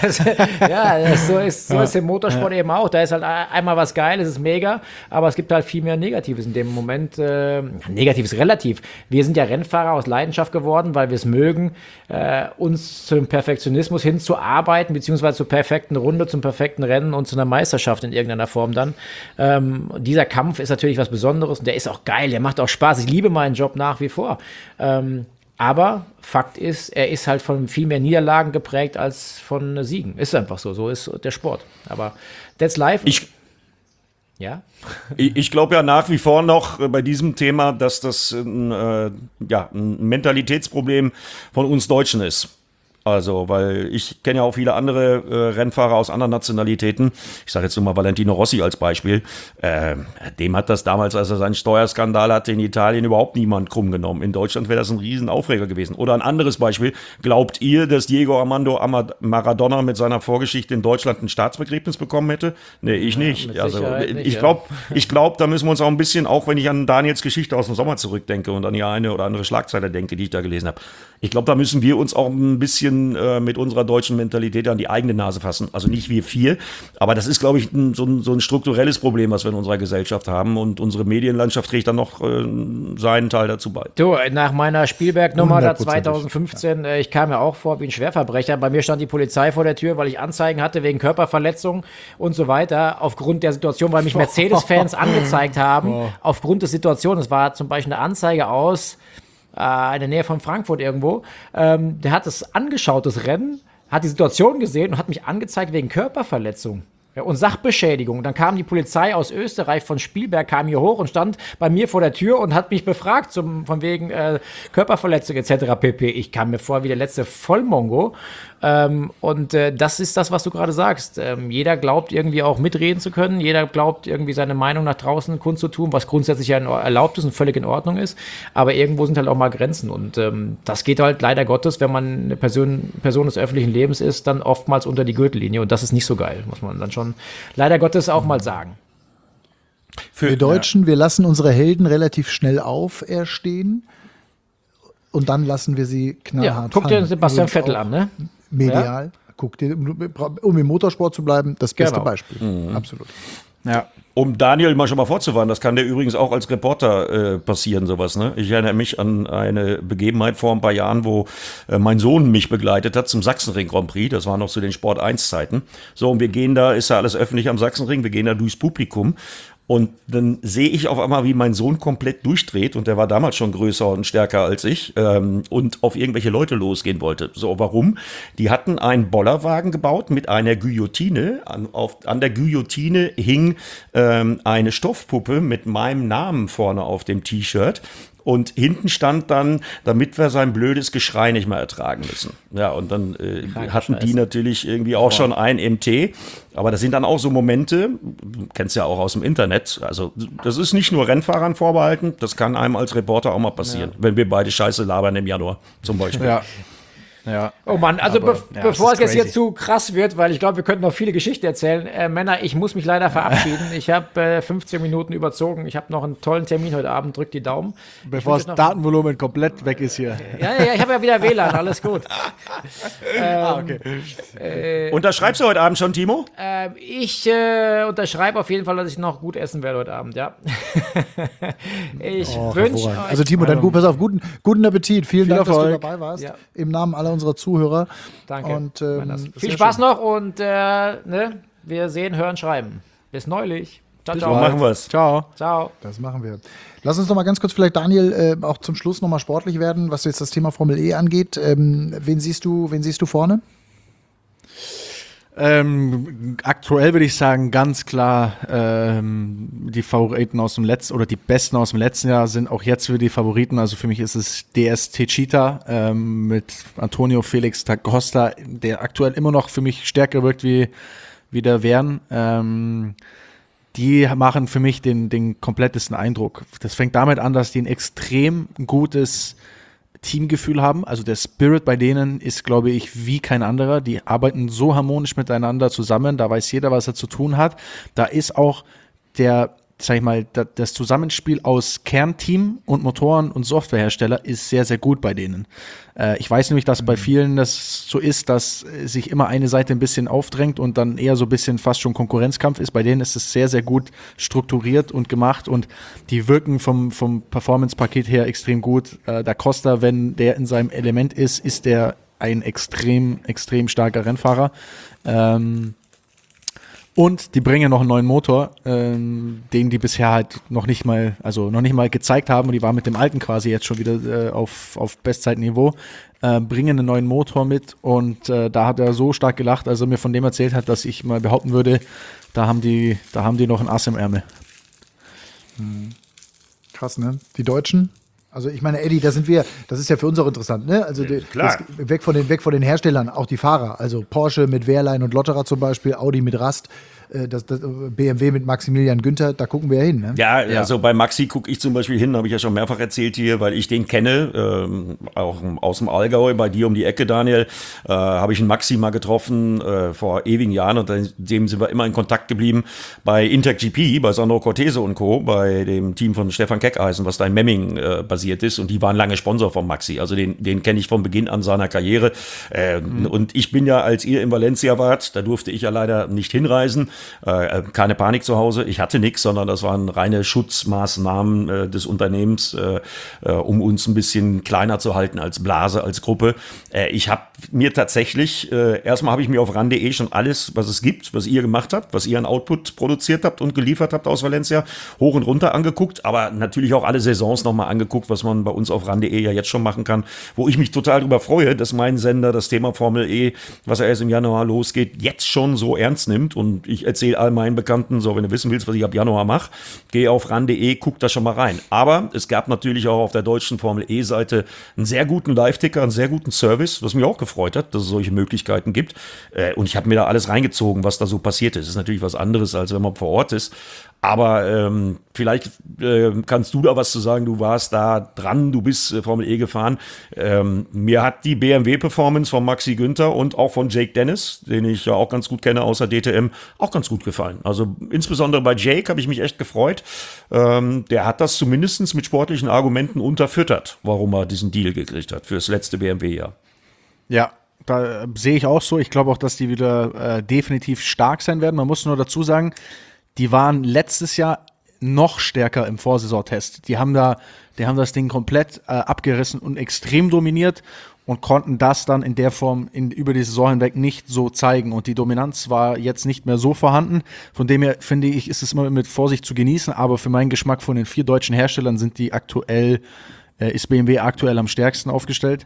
ja, das, so ist so ist im Motorsport eben auch. Da ist halt einmal was geil, es ist mega, aber es gibt halt viel mehr Negatives in dem Moment. Äh, Negatives relativ. Wir sind ja Rennfahrer aus Leidenschaft geworden, weil wir es mögen, äh, uns zum Perfektionismus hinzuarbeiten, beziehungsweise zur perfekten Runde, zum perfekten Rennen und zu einer Meisterschaft in irgendeiner Form dann. Ähm, dieser Kampf ist natürlich was Besonderes und der ist auch geil, der macht auch Spaß. Ich liebe meinen Job nach wie vor. Ähm, aber Fakt ist, er ist halt von viel mehr Niederlagen geprägt als von Siegen. Ist einfach so, so ist der Sport. Aber that's life. Ich ja? Ich, ich glaube ja nach wie vor noch äh, bei diesem Thema, dass das ein, äh, ja, ein Mentalitätsproblem von uns Deutschen ist. Also, weil ich kenne ja auch viele andere äh, Rennfahrer aus anderen Nationalitäten. Ich sage jetzt nur mal Valentino Rossi als Beispiel. Äh, dem hat das damals, als er seinen Steuerskandal hatte in Italien, überhaupt niemand krumm genommen. In Deutschland wäre das ein Riesenaufreger gewesen. Oder ein anderes Beispiel. Glaubt ihr, dass Diego Armando Maradona mit seiner Vorgeschichte in Deutschland ein Staatsbegräbnis bekommen hätte? Nee, ich nicht. mit Also, Sicherheit nicht, ich ja. glaube, ich glaub, da müssen wir uns auch ein bisschen, auch wenn ich an Daniels Geschichte aus dem Sommer zurückdenke und an die eine oder andere Schlagzeile denke, die ich da gelesen habe. Ich glaube, da müssen wir uns auch ein bisschen äh, mit unserer deutschen Mentalität an die eigene Nase fassen. Also nicht wir vier, aber das ist, glaube ich, ein, so, ein, so ein strukturelles Problem, was wir in unserer Gesellschaft haben, und unsere Medienlandschaft trägt dann noch äh, seinen Teil dazu bei. Du, nach meiner Spielberg-Nummer da Hundertprozentig. zwanzig fünfzehn, äh, ich kam ja auch vor wie ein Schwerverbrecher. Bei mir stand die Polizei vor der Tür, weil ich Anzeigen hatte wegen Körperverletzung und so weiter. Aufgrund der Situation, weil mich Mercedes-Fans angezeigt haben. Aufgrund der Situation, es war zum Beispiel eine Anzeige aus äh, in der Nähe von Frankfurt irgendwo. Ähm, der hat es angeschaut, das Rennen, hat die Situation gesehen und hat mich angezeigt wegen Körperverletzung. Ja, und Sachbeschädigung. Dann kam die Polizei aus Österreich von Spielberg, kam hier hoch und stand bei mir vor der Tür und hat mich befragt, zum, von wegen äh, Körperverletzung et cetera pp. Ich kam mir vor wie der letzte Vollmongo. Ähm, und äh, das ist das, was du gerade sagst. Ähm, jeder glaubt irgendwie auch mitreden zu können. Jeder glaubt irgendwie seine Meinung nach draußen kundzutun, was grundsätzlich ja erlaubt ist und völlig in Ordnung ist. Aber irgendwo sind halt auch mal Grenzen. Und ähm, das geht halt leider Gottes, wenn man eine Person, Person des öffentlichen Lebens ist, dann oftmals unter die Gürtellinie. Und das ist nicht so geil, muss man dann schon leider Gottes auch mal sagen. Für wir Deutschen, ja. wir lassen unsere Helden relativ schnell auferstehen und dann lassen wir sie knallhart ja, guck dir Sebastian Vettel an, ne? Medial. Ja. Guck dir, um im Motorsport zu bleiben, das beste genau. Beispiel. Mhm. Absolut. Ja. Um Daniel mal schon mal vorzuwarnen, das kann dir übrigens auch als Reporter äh, passieren, sowas. Ne? Ich erinnere mich an eine Begebenheit vor ein paar Jahren, wo äh, mein Sohn mich begleitet hat zum Sachsenring Grand Prix. Das war noch zu den Sport eins Zeiten. So, und wir gehen da, ist ja alles öffentlich am Sachsenring, wir gehen da durchs Publikum. Und dann sehe ich auf einmal, wie mein Sohn komplett durchdreht, und der war damals schon größer und stärker als ich, ähm, und auf irgendwelche Leute losgehen wollte. So, warum? Die hatten einen Bollerwagen gebaut mit einer Guillotine. An, auf, an der Guillotine hing ähm, eine Stoffpuppe mit meinem Namen vorne auf dem T-Shirt. Und hinten stand dann, damit wir sein blödes Geschrei nicht mehr ertragen müssen. Ja, und dann äh, hatten die natürlich irgendwie auch schon ein M T. Aber das sind dann auch so Momente, du kennst ja auch aus dem Internet, also das ist nicht nur Rennfahrern vorbehalten, das kann einem als Reporter auch mal passieren, ja. wenn wir beide Scheiße labern im Januar zum Beispiel. Ja. Ja. Oh Mann, also Aber, be ja, bevor es jetzt crazy. hier zu krass wird, weil ich glaube, wir könnten noch viele Geschichten erzählen. Äh, Männer, ich muss mich leider verabschieden. Ich habe äh, fünfzehn Minuten überzogen. Ich habe noch einen tollen Termin heute Abend. Drückt die Daumen. Bevor das Datenvolumen komplett weg ist hier. Ja, ja, ja, ich habe ja wieder W L A N. Alles gut. ähm, ah, okay. Äh, Unterschreibst du heute Abend schon, Timo? Äh, ich äh, unterschreibe auf jeden Fall, dass ich noch gut essen werde heute Abend, ja. ich oh, wünsche euch... Also Timo, dann gut, pass auf, guten, guten Appetit. Vielen Viel Dank, Erfolg. dass du dabei warst. Ja. Im Namen aller unserer Zuhörer. Danke. Und, ähm, Viel Spaß schön. noch und äh, ne, wir sehen, hören, schreiben. Bis neulich. Ciao, Bis ciao. machen wir es. Ciao. Ciao. Das machen wir. Lass uns noch mal ganz kurz vielleicht, Daniel, äh, auch zum Schluss noch mal sportlich werden, was jetzt das Thema Formel E angeht. Ähm, wen siehst du, wen siehst du vorne? Ähm, aktuell würde ich sagen, ganz klar, ähm, die Favoriten aus dem letzten oder die Besten aus dem letzten Jahr sind auch jetzt wieder die Favoriten. Also für mich ist es D S Techeetah ähm, mit Antonio Felix da Costa, der aktuell immer noch für mich stärker wirkt wie, wie der Verne. Ähm, die machen für mich den, den komplettesten Eindruck. Das fängt damit an, dass die ein extrem gutes Teamgefühl haben, also der Spirit bei denen ist, glaube ich, wie kein anderer. Die arbeiten so harmonisch miteinander zusammen, da weiß jeder, was er zu tun hat. Da ist auch der, sag ich mal, das Zusammenspiel aus Kernteam und Motoren und Softwarehersteller ist sehr, sehr gut bei denen. Äh, ich weiß nämlich, dass bei vielen das so ist, dass sich immer eine Seite ein bisschen aufdrängt und dann eher so ein bisschen fast schon Konkurrenzkampf ist. Bei denen ist es sehr, sehr gut strukturiert und gemacht und die wirken vom, vom Performance-Paket her extrem gut. Äh, da Costa, wenn der in seinem Element ist, ist der ein extrem, extrem starker Rennfahrer. Ähm, Und die bringen noch einen neuen Motor, ähm, den die bisher halt noch nicht mal, also noch nicht mal gezeigt haben. Und die waren mit dem alten quasi jetzt schon wieder äh, auf, auf Bestzeitniveau. Äh, bringen einen neuen Motor mit und äh, da hat er so stark gelacht, als er mir von dem erzählt hat, dass ich mal behaupten würde, da haben die, da haben die noch ein Ass im Ärmel. Krass, ne? Die Deutschen. Also ich meine, Eddie, da sind wir, das ist ja für uns auch interessant, ne? Also die, klar. Das, weg von den, weg von den Herstellern, auch die Fahrer. Also Porsche mit Wehrlein und Lotterer zum Beispiel, Audi mit Rast, äh, das, das, B M W mit Maximilian Günther, da gucken wir ja hin, ne? Ja, ja, also bei Maxi gucke ich zum Beispiel hin, habe ich ja schon mehrfach erzählt hier, weil ich den kenne, ähm, auch aus dem Allgäu, bei dir um die Ecke, Daniel, äh, habe ich einen Maxi mal getroffen äh, vor ewigen Jahren und dem sind wir immer in Kontakt geblieben bei InterGP, bei Sandro Cortese und Co., bei dem Team von Stefan Keckeisen, was da in Memming äh, basiert ist und die waren lange Sponsor von Maxi, also den, den kenne ich von Beginn an seiner Karriere äh, mhm. und ich bin ja, als ihr in Valencia wart, da durfte ich ja leider nicht hinreisen, äh, keine Panik zu Hause, ich hatte nichts, sondern das waren reine Schutzmaßnahmen äh, des Unternehmens, äh, äh, um uns ein bisschen kleiner zu halten als Blase, als Gruppe. Äh, ich habe mir tatsächlich, äh, erstmal habe ich mir auf ran punkt de schon alles, was es gibt, was ihr gemacht habt, was ihr an Output produziert habt und geliefert habt aus Valencia, hoch und runter angeguckt, aber natürlich auch alle Saisons nochmal angeguckt, was man bei uns auf ran punkt de ja jetzt schon machen kann, wo ich mich total darüber freue, dass mein Sender das Thema Formel E, was ja erst im Januar losgeht, jetzt schon so ernst nimmt. Und ich erzähle all meinen Bekannten, so, wenn du wissen willst, was ich ab Januar mache, geh auf ran punkt de, guck da schon mal rein. Aber es gab natürlich auch auf der deutschen Formel E-Seite einen sehr guten Live-Ticker, einen sehr guten Service, was mich auch gefreut hat, dass es solche Möglichkeiten gibt. Und ich habe mir da alles reingezogen, was da so passiert ist. Das ist natürlich was anderes, als wenn man vor Ort ist. Aber ähm, vielleicht äh, kannst du da was zu sagen. Du warst da dran, du bist äh, Formel E gefahren. Ähm, mir hat die B M W-Performance von Maxi Günther und auch von Jake Dennis, den ich ja auch ganz gut kenne außer D T M, auch ganz gut gefallen. Also insbesondere bei Jake habe ich mich echt gefreut. Ähm, der hat das zumindest mit sportlichen Argumenten unterfüttert, warum er diesen Deal gekriegt hat fürs letzte B M W-Jahr. Ja, da äh, sehe ich auch so. Ich glaube auch, dass die wieder äh, definitiv stark sein werden. Man muss nur dazu sagen, die waren letztes Jahr noch stärker im Vorsaisontest. Die haben da, die haben das Ding komplett äh, abgerissen und extrem dominiert und konnten das dann in der Form in, über die Saison hinweg nicht so zeigen. Und die Dominanz war jetzt nicht mehr so vorhanden. Von dem her, finde ich, ist es immer mit Vorsicht zu genießen. Aber für meinen Geschmack von den vier deutschen Herstellern sind die aktuell, äh, ist B M W aktuell am stärksten aufgestellt.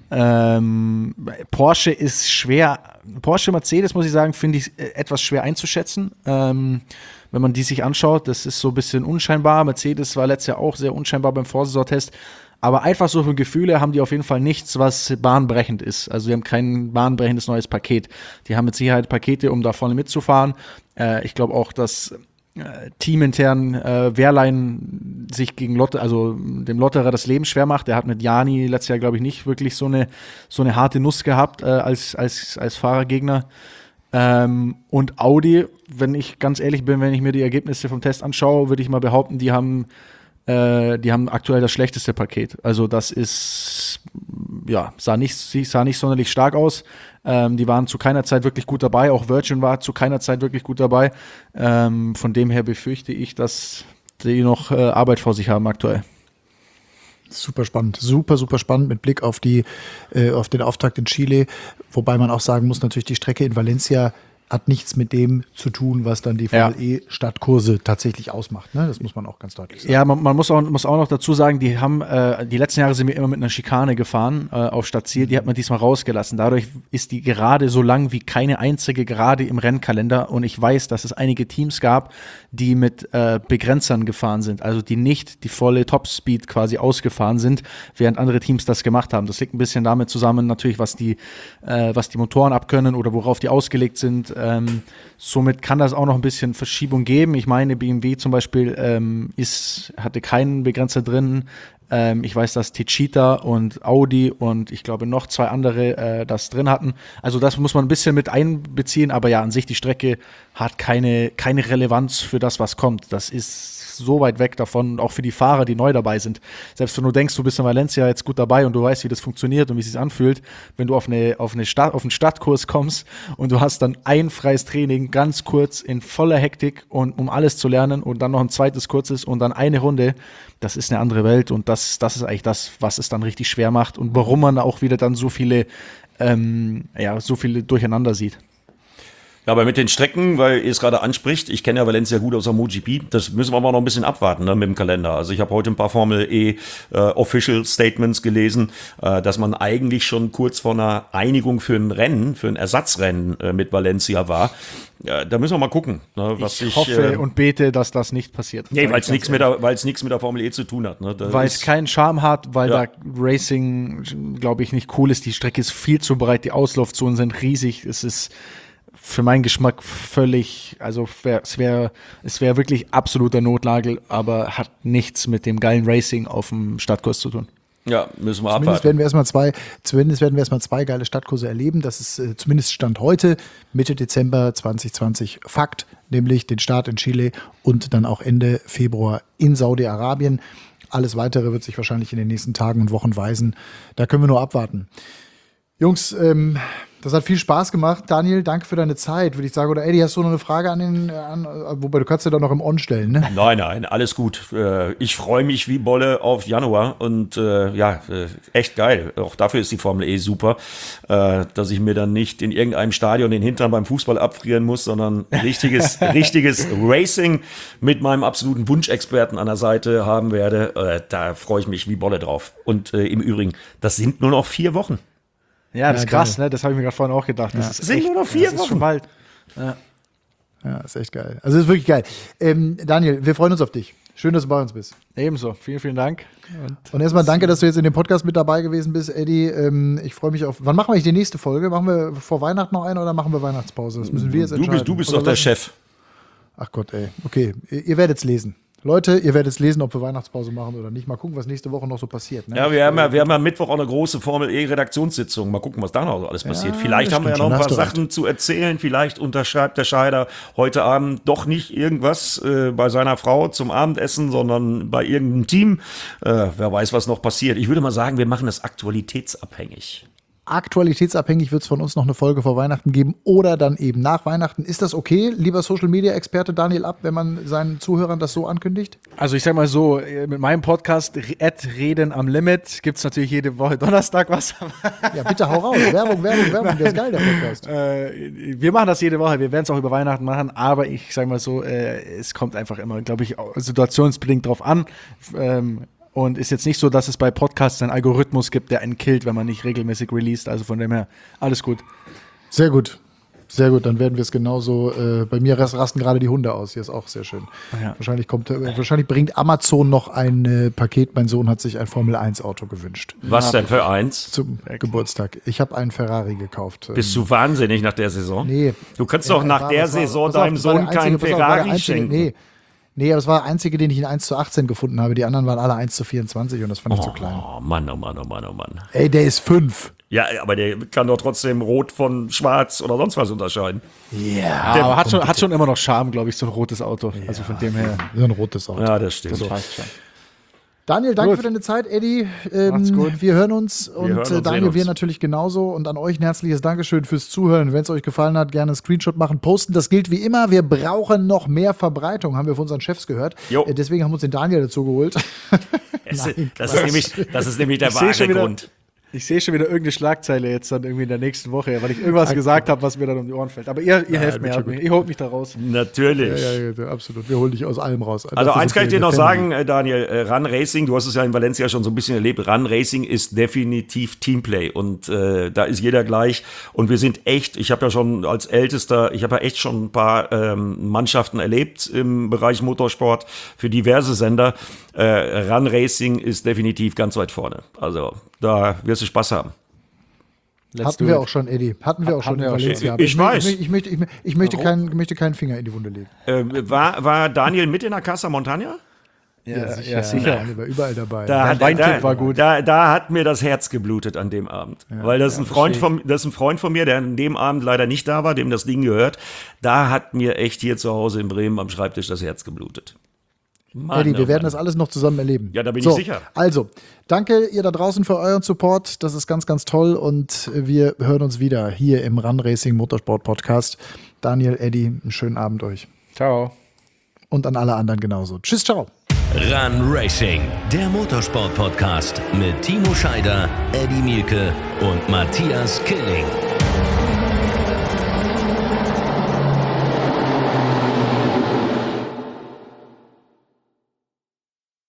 Ähm, Porsche ist schwer, Porsche, Mercedes, muss ich sagen, finde ich äh, etwas schwer einzuschätzen. Ähm, wenn man die sich anschaut, das ist so ein bisschen unscheinbar. Mercedes war letztes Jahr auch sehr unscheinbar beim Vorsaisontest. Aber einfach so für Gefühle haben die auf jeden Fall nichts, was bahnbrechend ist. Also die haben kein bahnbrechendes neues Paket. Die haben mit Sicherheit Pakete, um da vorne mitzufahren. Äh, ich glaube auch, dass äh, teamintern äh, Wehrlein sich gegen Lotte, also dem Lotterer das Leben schwer macht. Der hat mit Jani letztes Jahr, glaube ich, nicht wirklich so eine, so eine harte Nuss gehabt äh, als, als, als Fahrergegner. Ähm, und Audi, wenn ich ganz ehrlich bin, wenn ich mir die Ergebnisse vom Test anschaue, würde ich mal behaupten, die haben Die haben aktuell das schlechteste Paket. Also das ist, ja, sah nicht, sah nicht sonderlich stark aus. Ähm, die waren zu keiner Zeit wirklich gut dabei. Auch Virgin war zu keiner Zeit wirklich gut dabei. Ähm, von dem her befürchte ich, dass die noch äh, Arbeit vor sich haben aktuell. Super spannend, super, super spannend mit Blick auf die, äh, auf den Auftakt in Chile. Wobei man auch sagen muss, natürlich die Strecke in Valencia hat nichts mit dem zu tun, was dann die Formel ja. E-Stadtkurse tatsächlich ausmacht. Ne? Das muss man auch ganz deutlich sagen. Ja, man, man muss, auch, muss auch noch dazu sagen, die haben, äh, die letzten Jahre sind wir immer mit einer Schikane gefahren äh, auf Stadtziel. Die hat man diesmal rausgelassen. Dadurch ist die Gerade so lang wie keine einzige Gerade im Rennkalender. Und ich weiß, dass es einige Teams gab, die mit äh, Begrenzern gefahren sind. Also die nicht die volle Topspeed quasi ausgefahren sind, während andere Teams das gemacht haben. Das liegt ein bisschen damit zusammen, natürlich, was die, äh, was die Motoren abkönnen oder worauf die ausgelegt sind. Ähm, somit kann das auch noch ein bisschen Verschiebung geben. Ich meine, B M W zum Beispiel ähm, ist, hatte keinen Begrenzer drin. Ähm, ich weiß, dass Techeetah und Audi und ich glaube noch zwei andere äh, das drin hatten. Also das muss man ein bisschen mit einbeziehen. Aber ja, an sich die Strecke hat keine, keine Relevanz für das, was kommt. Das ist so weit weg davon, auch für die Fahrer, die neu dabei sind. Selbst wenn du denkst, du bist in Valencia jetzt gut dabei und du weißt, wie das funktioniert und wie es sich anfühlt, wenn du auf, eine, auf, eine Stadt, auf einen Stadtkurs kommst und du hast dann ein freies Training, ganz kurz, in voller Hektik, und um alles zu lernen und dann noch ein zweites kurzes und dann eine Runde, das ist eine andere Welt und das, das ist eigentlich das, was es dann richtig schwer macht und warum man auch wieder dann so viele, ähm, ja, so viele durcheinander sieht. Ja, aber mit den Strecken, weil ihr es gerade anspricht, ich kenne ja Valencia gut aus der MotoGP, das müssen wir aber noch ein bisschen abwarten, ne, mit dem Kalender. Also ich habe heute ein paar Formel E äh, Official Statements gelesen, äh, dass man eigentlich schon kurz vor einer Einigung für ein Rennen, für ein Ersatzrennen äh, mit Valencia war. Ja, da müssen wir mal gucken, ne, was ich ich hoffe äh, und bete, dass das nicht passiert. Nee, weil es nichts mit der, weil es nichts mit der Formel E zu tun hat. Ne? Weil es keinen Charme hat, weil Ja. da Racing, glaube ich, nicht cool ist. Die Strecke ist viel zu breit, die Auslaufzonen sind riesig. Es ist für meinen Geschmack völlig, also wär, es wäre es wär wirklich absoluter Notnagel, aber hat nichts mit dem geilen Racing auf dem Stadtkurs zu tun. Ja, müssen wir Zumindest abwarten. werden wir erstmal zwei, zumindest werden wir erstmal zwei geile Stadtkurse erleben. Das ist äh, zumindest Stand heute, Mitte Dezember zwanzig zwanzig Fakt, nämlich den Start in Chile und dann auch Ende Februar in Saudi-Arabien. Alles Weitere wird sich wahrscheinlich in den nächsten Tagen und Wochen weisen. Da können wir nur abwarten. Jungs, ähm, Das hat viel Spaß gemacht. Daniel, danke für deine Zeit, würde ich sagen. Oder Eddie, hast du noch eine Frage an den, an, wobei du kannst ja doch noch im On stellen, ne? Nein, nein, alles gut. Ich freue mich wie Bolle auf Januar und äh, ja, echt geil. Auch dafür ist die Formel E super, äh, dass ich mir dann nicht in irgendeinem Stadion den Hintern beim Fußball abfrieren muss, sondern richtiges, richtiges Racing mit meinem absoluten Wunschexperten an der Seite haben werde. Äh, da freue ich mich wie Bolle drauf. Und äh, im Übrigen, das sind nur noch vier Wochen. Ja, das Ja, ist krass, geil. ne? Das habe ich mir gerade vorhin auch gedacht. Das ist Sind echt, nur noch vier das ist Wochen. schon bald. Ja, ist echt geil. Also ist wirklich geil. Ähm, Daniel, wir freuen uns auf dich. Schön, dass du bei uns bist. Ebenso. Vielen, vielen Dank. Und Und erstmal danke, dass du jetzt in dem Podcast mit dabei gewesen bist, Eddie. Ähm, ich freue mich auf. Wann machen wir eigentlich die nächste Folge? Machen wir vor Weihnachten noch eine oder machen wir Weihnachtspause? Das müssen wir jetzt Du entscheiden. bist, du bist Oder doch der lassen- Chef. Ach Gott, ey. Okay, ihr, ihr werdet es lesen. Leute, ihr werdet es lesen, ob wir Weihnachtspause machen oder nicht. Mal gucken, was nächste Woche noch so passiert. Ne? Ja, wir haben ja, wir haben ja Mittwoch auch eine große Formel E-Redaktionssitzung. Mal gucken, was da noch so alles passiert. Ja, Vielleicht das haben wir ja stimmt noch ein schon, paar hast du Sachen zu erzählen. Vielleicht unterschreibt der Scheider heute Abend doch nicht irgendwas äh, bei seiner Frau zum Abendessen, sondern bei irgendeinem Team. Äh, wer weiß, was noch passiert. Ich würde mal sagen, wir machen das aktualitätsabhängig. Aktualitätsabhängig wird es von uns noch eine Folge vor Weihnachten geben oder dann eben nach Weihnachten. Ist das okay, lieber Social-Media-Experte Daniel Abt, wenn man seinen Zuhörern das so ankündigt? Also ich sag mal so, mit meinem Podcast Ad Reden am Limit gibt es natürlich jede Woche Donnerstag was. Ja, bitte hau raus. Werbung, Werbung, Werbung. Der ist geil, der Podcast. äh, wir machen das jede Woche, wir werden es auch über Weihnachten machen, aber ich sag mal so, äh, es kommt einfach immer, glaube ich, auch situationsbedingt drauf an. Ähm, Und ist jetzt nicht so, dass es bei Podcasts einen Algorithmus gibt, der einen killt, wenn man nicht regelmäßig released. Also von dem her, alles gut. Sehr gut. Sehr gut, dann werden wir es genauso. Äh, bei mir rast- rasten gerade die Hunde aus. Hier ist auch sehr schön. Ja. Wahrscheinlich kommt, äh, wahrscheinlich bringt Amazon noch ein äh, Paket. Mein Sohn hat sich ein Formel eins Auto gewünscht Was denn für eins? zum Geburtstag. Ich habe einen Ferrari gekauft. Bist du wahnsinnig nach der Saison? Nee. Du kannst doch Ja, nach war- der das war- Saison pass auf, deinem das war der Sohn einzige- keinen pass auf, war der Ferrari einzige- schenken. Nee. Nee, aber es war der einzige, den ich in eins zu achtzehn gefunden habe. Die anderen waren alle eins zu vierundzwanzig und das fand ich zu klein. Oh Mann, oh Mann, oh Mann, oh Mann. Ey, der ist fünf. Ja, aber der kann doch trotzdem rot von schwarz oder sonst was unterscheiden. Ja. Aber hat schon, hat schon immer noch Charme, glaube ich, so ein rotes Auto. Also von dem her. So ein rotes Auto. Ja, das stimmt. So. Passt schon. Daniel, danke Gut. für deine Zeit. Eddie, ähm, Macht's gut. wir hören uns. Und hören uns, äh, sehen Daniel, uns. wir natürlich genauso. Und an euch ein herzliches Dankeschön fürs Zuhören. Wenn es euch gefallen hat, gerne einen Screenshot machen, posten. Das gilt wie immer. Wir brauchen noch mehr Verbreitung, haben wir von unseren Chefs gehört. Jo. Äh, deswegen haben wir uns den Daniel dazu geholt. Es, Nein, das, ist nämlich, das ist nämlich der Ich sehe wahre schon wieder- Grund. Ich sehe schon wieder irgendeine Schlagzeile jetzt dann irgendwie in der nächsten Woche, weil ich irgendwas gesagt habe, was mir dann um die Ohren fällt. Aber ihr, ihr helft mir, wird schon helft mir. Ihr holt mich da raus. Natürlich. Ja, ja, ja, absolut. Wir holen dich aus allem raus. Also Dafür eins sind kann ich wir dir noch eine Family. sagen, äh, Daniel, äh, Run Racing, du hast es ja in Valencia schon so ein bisschen erlebt, Run Racing ist definitiv Teamplay und äh, da ist jeder gleich und wir sind echt, ich habe ja schon als Ältester, ich habe ja echt schon ein paar ähm, Mannschaften erlebt im Bereich Motorsport für diverse Sender. Äh, Run Racing ist definitiv ganz weit vorne, also da wirst du Spaß haben. Let's Hatten do wir it. auch schon, Eddie. Hatten wir auch schon Hatten in wir auch schon. Valencia. Aber Ich möchte- weiß. Ich, möchte, ich, möchte, ich, möchte, keinen, möchte keinen Finger in die Wunde legen. Äh, war, war Daniel mit in der Casa Montagna? Ja, ja, sicher. Daniel war überall dabei. Da Dein hat, Weintipp da, war gut. Da, da hat mir das Herz geblutet an dem Abend. Weil das ist, ein Freund von, das ist ein Freund von mir, der an dem Abend leider nicht da war, dem das Ding gehört. Da hat mir echt hier zu Hause in Bremen am Schreibtisch das Herz geblutet. Mann, Eddie, wir oh werden Mann. das alles noch zusammen erleben. Ja, da bin so, ich sicher. Also, danke ihr da draußen für euren Support. Das ist ganz, ganz toll. Und wir hören uns wieder hier im Run Racing Motorsport Podcast. Daniel, Eddie, einen schönen Abend euch. Ciao. Und an alle anderen genauso. Tschüss, ciao. Run Racing, der Motorsport-Podcast mit Timo Scheider, Eddie Mielke und Matthias Killing.